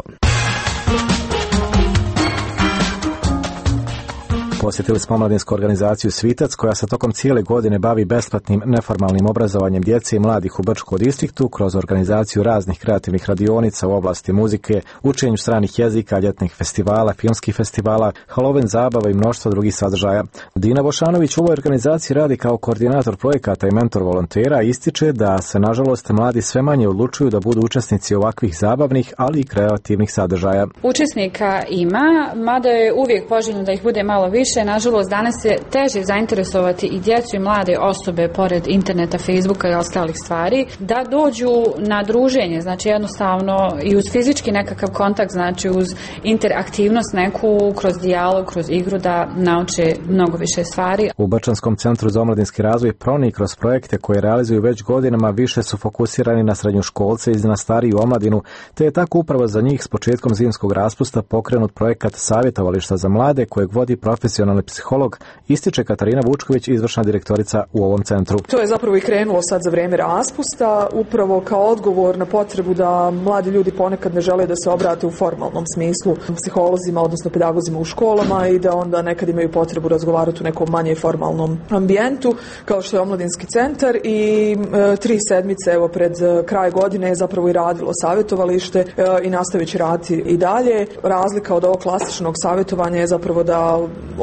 Speaker 9: Posjetili smo omladinsku organizaciju Svitac koja se tokom cijele godine bavi besplatnim neformalnim obrazovanjem djece i mladih u Brčkom distriktu kroz organizaciju raznih kreativnih radionica u oblasti muzike, učenju stranih jezika, ljetnih festivala, filmskih festivala, Halloween zabava i mnoštvo drugih sadržaja. Dina Vošanović u ovoj organizaciji radi kao koordinator projekata i mentor volontera i ističe da se nažalost mladi sve manje odlučuju da budu učesnici ovakvih zabavnih, ali i kreativnih sadržaja.
Speaker 25: Učesnika ima, mada je uvijek poželjno da ih bude malo više. Nažalost, danas je teže zainteresovati i djecu i mlade osobe pored interneta, Facebooka i ostalih stvari da dođu na druženje, znači jednostavno i uz fizički nekakav kontakt, znači uz interaktivnost neku, kroz dijalog, kroz igru da nauče mnogo više stvari.
Speaker 9: U Brčanskom centru za omladinski razvoj PRONI kroz projekte koje realizuju već godinama više su fokusirani na srednjoškolce i na stariju omladinu, te je tako upravo za njih s početkom zimskog raspusta pokrenut projekat savjetovališta za mlade kojeg vodi profesionalni psiholog, ističe Katarina Vučković, izvršna direktorica u ovom centru.
Speaker 26: To je zapravo i krenulo sad za vrijeme raspusta, upravo kao odgovor na potrebu da mladi ljudi ponekad ne žele da se obrate u formalnom smislu psiholozima, odnosno pedagozima u školama i da onda nekad imaju potrebu razgovarati u nekom manje formalnom ambijentu, kao što je omladinski centar i 3 sedmice evo pred kraj godine je zapravo i radilo savjetovalište i nastavit će raditi i dalje. Razlika od ovog klasičnog savjetovanja je zapravo da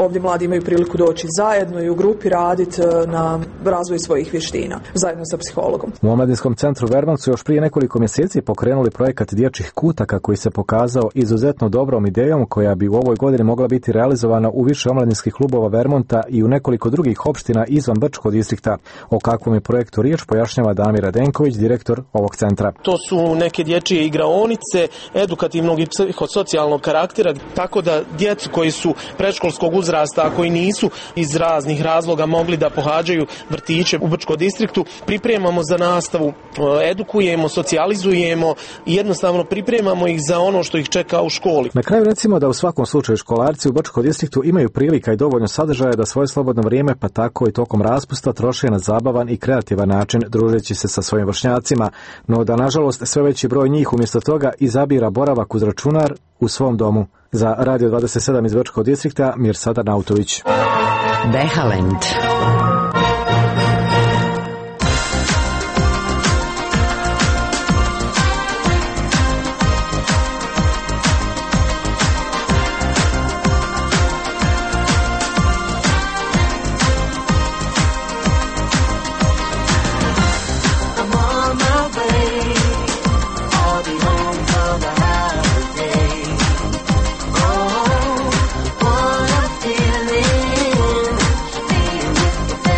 Speaker 26: ovdje mladi imaju priliku doći zajedno i u grupi raditi na razvoju svojih vještina, zajedno sa psihologom.
Speaker 9: U Omladinskom centru Vermont su još prije nekoliko mjeseci pokrenuli projekat dječjih kutaka koji se pokazao izuzetno dobrom idejom koja bi u ovoj godini mogla biti realizovana u više omladinskih klubova Vermonta i u nekoliko drugih opština izvan Brčkog distrikta. O kakvom je projektu riječ pojašnjava Damir Radenković, direktor ovog centra.
Speaker 3: To su neke dječje igraonice edukativnog i psihosocijalnog karaktera, tako da djecu koji su predškolskog uzrasta, a koji nisu iz raznih razloga mogli da pohađaju vrtiće u Brčkom distriktu, pripremamo za nastavu, edukujemo, socijalizujemo i jednostavno pripremamo ih za ono što ih čeka u školi.
Speaker 9: Na kraju recimo da u svakom slučaju školarci u Brčkom distriktu imaju prilika i dovoljno sadržaja da svoje slobodno vrijeme pa tako i tokom raspusta troše na zabavan i kreativan način družeći se sa svojim vršnjacima, no da nažalost sve veći broj njih umjesto toga izabira boravak uz računar u svom domu. Za Radio 27 iz Brčkog distrikta Mirsada Nautović.
Speaker 4: Behalend.
Speaker 12: Oh, what a feeling, being with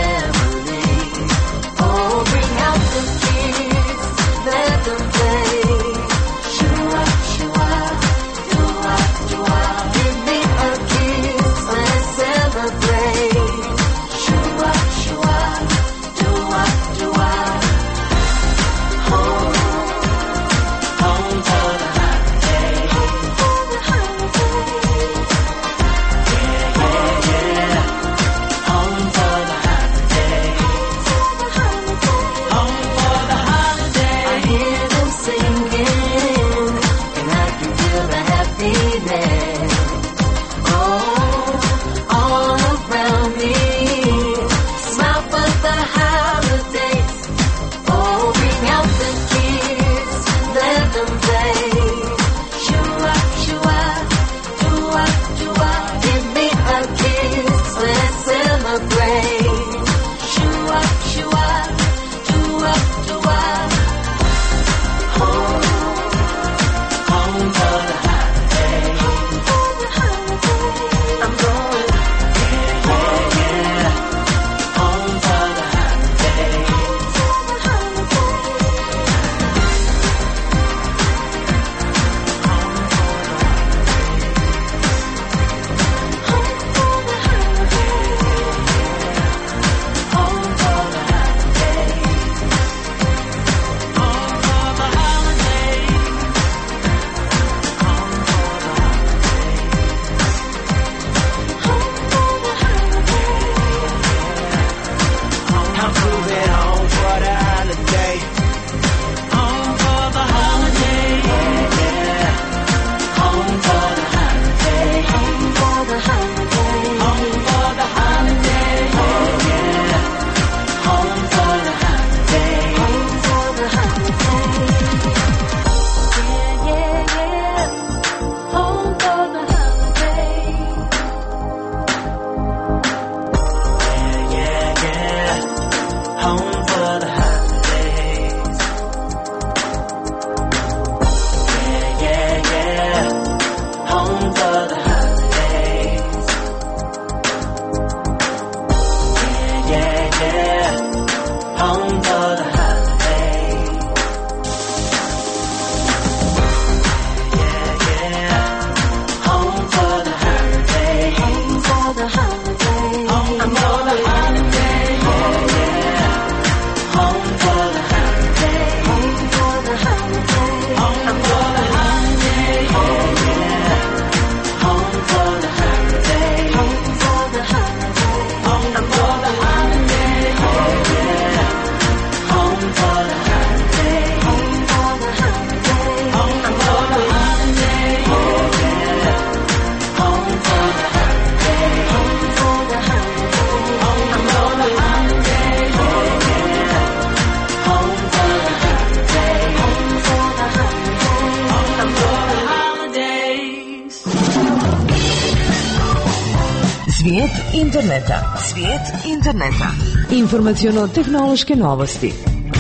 Speaker 4: Svijet interneta. Svijet interneta. Informaciono-tehnološke novosti.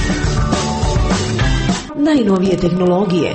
Speaker 4: Najnovije tehnologije.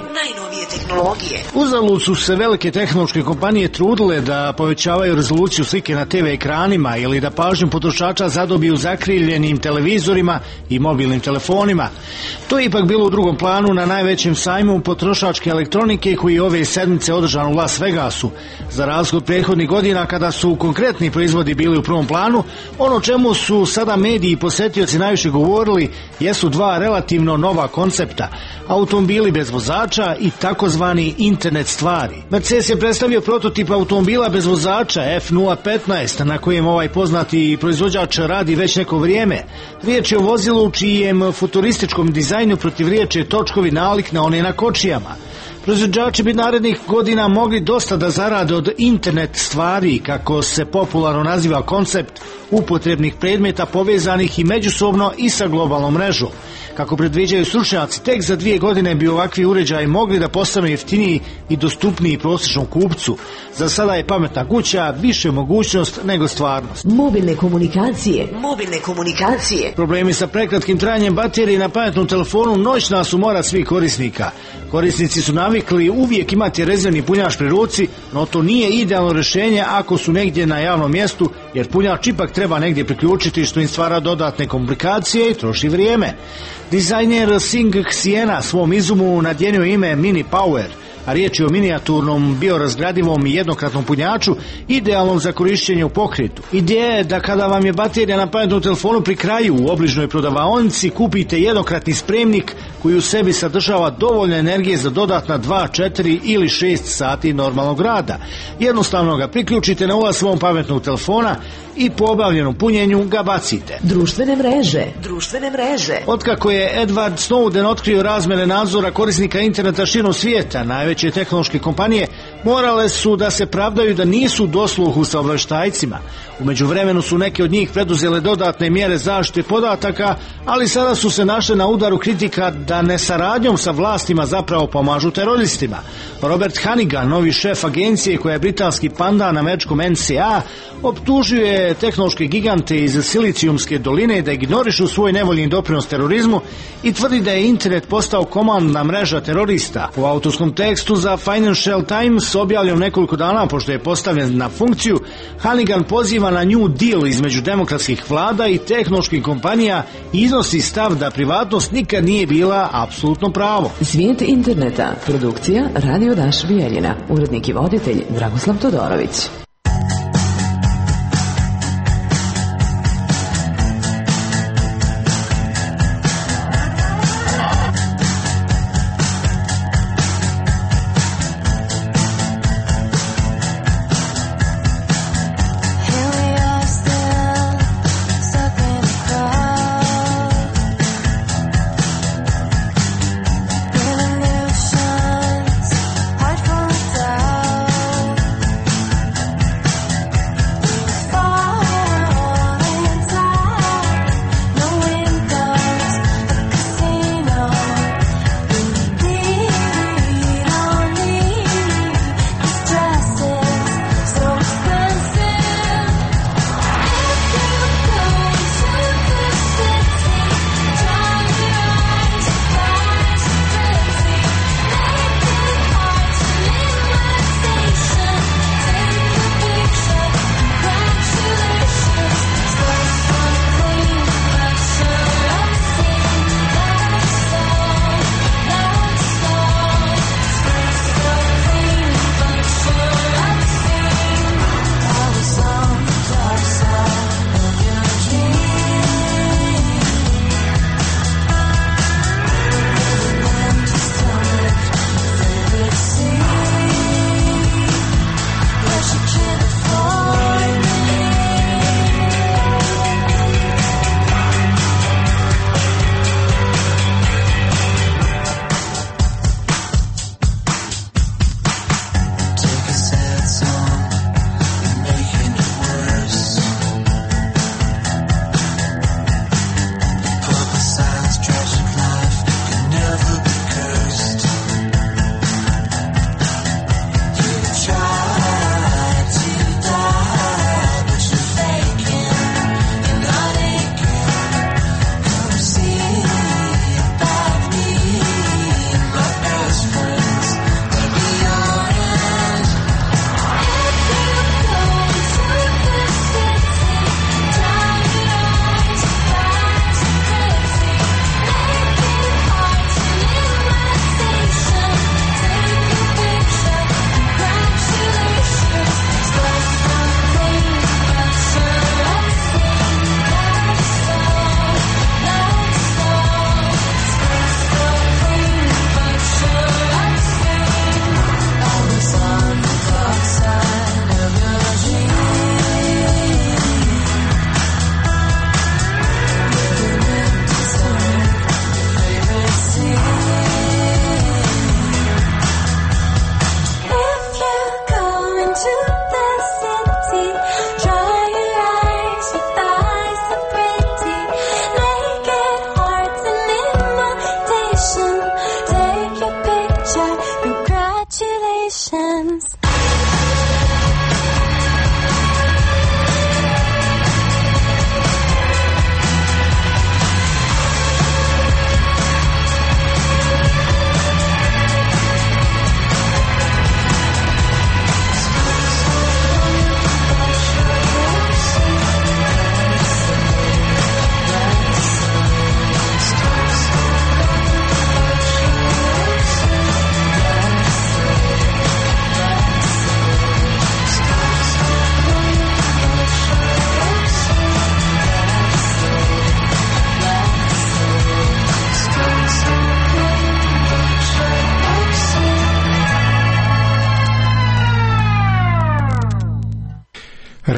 Speaker 2: Uzalud su se velike tehnološke kompanije trudile da povećavaju rezoluciju slike na TV ekranima ili da pažnju potrošača zadobiju zakrivljenim televizorima i mobilnim telefonima. To je ipak bilo u drugom planu na najvećem sajmu potrošačke elektronike koji je ove sedmice održan u Las Vegasu. Za razliku od prethodnih godina kada su konkretni proizvodi bili u prvom planu, ono čemu su sada mediji i posetioci najviše govorili jesu dva relativno nova koncepta: automobili bez vozača i takozvani internet stvari. Mercedes je predstavio prototip automobila bez vozača F015 na kojem ovaj poznati proizvođač radi već neko vrijeme. Riječ je o vozilu u čijem futurističkom dizajnu protivriječe točkovi nalik na one na kočijama. Proizvođači bi narednih godina mogli dosta da zarade od internet stvari, kako se popularno naziva koncept upotrebnih predmeta povezanih i međusobno i sa globalnom mrežom. Kako predviđaju stručnjaci, tek za 2 godine bi ovakvi uređaji mogli da postanu jeftiniji i dostupniji prosječnom kupcu. Za sada je pametna kuća više mogućnost nego stvarnost.
Speaker 4: Mobilne komunikacije.
Speaker 2: Problemi sa prekratkim trajanjem baterije na pametnom telefonu noćna su mora svih korisnika. Korisnici su navikli uvijek imati rezervni punjač pri ruci, no to nije idealno rješenje ako su negdje na javnom mjestu, jer punjač ipak treba negdje priključiti, što im stvara dodatne komplikacije i troši vrijeme. Dizajner Sing Xiena svom izumu nadjenio ime Mini Power, a riječ je o minijaturnom, biorazgradivom i jednokratnom punjaču, idealnom za korištenje u pokretu. Ideja je da kada vam je baterija na pametnom telefonu pri kraju u obližnjoj prodavaonici, kupite jednokratni spremnik koji u sebi sadržava dovoljno energije za dodatna 2, 4 ili 6 sati normalnog rada. Jednostavno ga priključite na ulaz svom pametnog telefona i po obavljenom punjenju ga bacite.
Speaker 4: Društvene mreže.
Speaker 2: Otkako je Edward Snowden otkrio razmjere nadzora korisnika interneta širom svijeta, najveće tehnološke kompanije morale su da se pravdaju da nisu u dosluhu sa obavještajcima. U međuvremenu su neke od njih preduzele dodatne mjere zaštite podataka, ali sada su se našle na udaru kritika da nesaradnjom sa vlastima zapravo pomažu teroristima. Robert Hannigan, novi šef agencije koja je britanski pandan američkom NSA, optužuje tehnološke gigante iz Silicijumske doline da ignorišu svoj nevoljni doprinos terorizmu i tvrdi da je internet postao komandna mreža terorista. U autorskom tekstu za Financial Times objavljen nekoliko dana pošto je postavljen na funkciju, Hannigan poziva na New Deal između demokratskih vlada i tehnoloških kompanija i iznosi stav da privatnost nikad nije bila apsolutno pravo.
Speaker 4: Svijet interneta. Produkcija Radio Daš Bijeljina. Urednik i voditelj Dragoslav Todorović.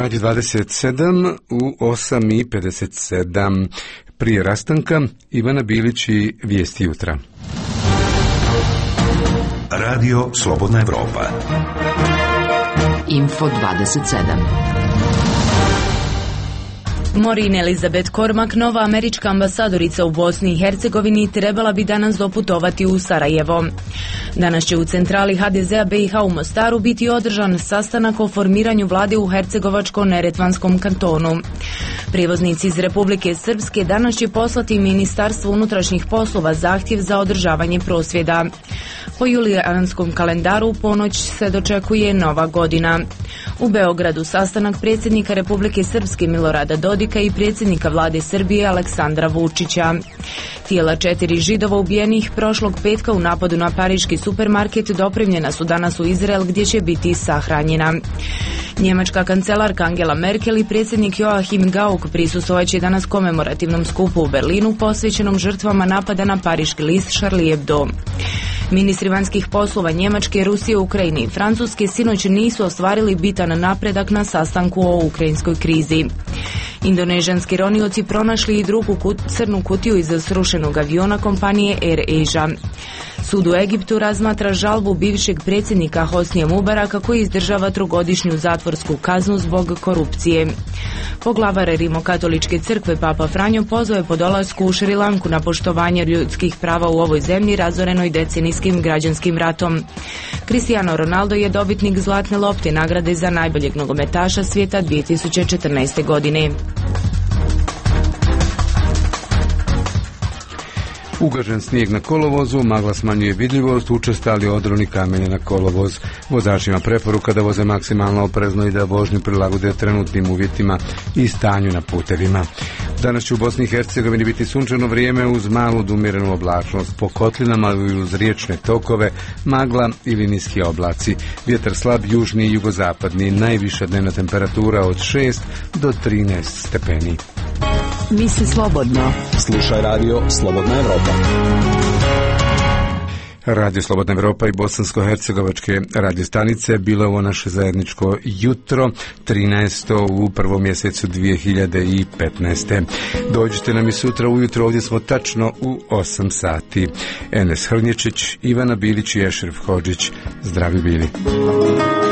Speaker 1: Radio 27 u 8:57. Prije rastanka Ivana Bilić i Vijesti jutra.
Speaker 10: Radio Slobodna Evropa.
Speaker 4: Info 27.
Speaker 11: Maureen Elizabeth Cormack, nova američka ambasadorica u Bosni i Hercegovini, trebala bi danas doputovati u Sarajevo. Danas će u centrali HDZ-a BiH u Mostaru biti održan sastanak o formiranju vlade u Hercegovačko-neretvanskom kantonu. Prijevoznici iz Republike Srpske danas će poslati Ministarstvu unutrašnjih poslova zahtjev za održavanje prosvjeda. Po julijanskom kalendaru u ponoć se dočekuje Nova godina. U Beogradu sastanak predsjednika Republike Srpske Milorada Dodika i predsjednika vlade Srbije Aleksandra Vučića. Tijela 4 Židova ubijenih prošlog petka u napadu na pariški supermarket dopremljena su danas u Izrael gdje će biti sahranjena. Njemačka kancelarka Angela Merkel i predsjednik Joachim Gauck prisustvovat će danas komemorativnom skupu u Berlinu posvećenom žrtvama napada na pariški list Charlie Hebdo. Ministri vanjskih poslova Njemačke, Rusije, Ukrajine i Francuske sinoć nisu ostvarili bitan napredak na sastanku o ukrajinskoj krizi. Indonežanski ronioci pronašli i drugu crnu kutiju iz srušenog aviona kompanije Air Asia. Sud u Egiptu razmatra žalbu bivšeg predsjednika Hosnija Mubaraka koji izdržava 3-godišnju zatvorsku kaznu zbog korupcije. Poglavar Rimokatoličke crkve Papa Franjo pozvao je po dolasku u Šrilanku na poštovanje ljudskih prava u ovoj zemlji razorenoj decenijskim građanskim ratom. Cristiano Ronaldo je dobitnik Zlatne lopte, nagrade za najboljeg nogometaša svijeta 2014. godine.
Speaker 1: Ugažen snijeg na kolovozu, magla smanjuje vidljivost, učestali odroni kamenje na kolovoz. Vozačima preporuka da voze maksimalno oprezno i da vožnju prilagode trenutnim uvjetima i stanju na putevima. Danas će u Bosni i Hercegovini biti sunčano vrijeme uz malu do umjerenu oblačnost. Po kotlinama i uz riječne tokove, magla ili niski oblaci. Vjetar slab, južni i jugozapadni. Najviša dnevna temperatura od 6 do 13 stepeni.
Speaker 4: Misli slobodno.
Speaker 10: Slušaj Radio Slobodna Evropa.
Speaker 1: Radio Slobodna Evropa i bosansko-hercegovačke radio stanice bilo je ovo naše zajedničko jutro, 13. u prvom mjesecu 2015. Dođite nam i sutra ujutro, ovdje smo tačno u 8 sati. Enes Hrnječić, Ivana Bilić i Ešref Hodžić. Zdravi bili.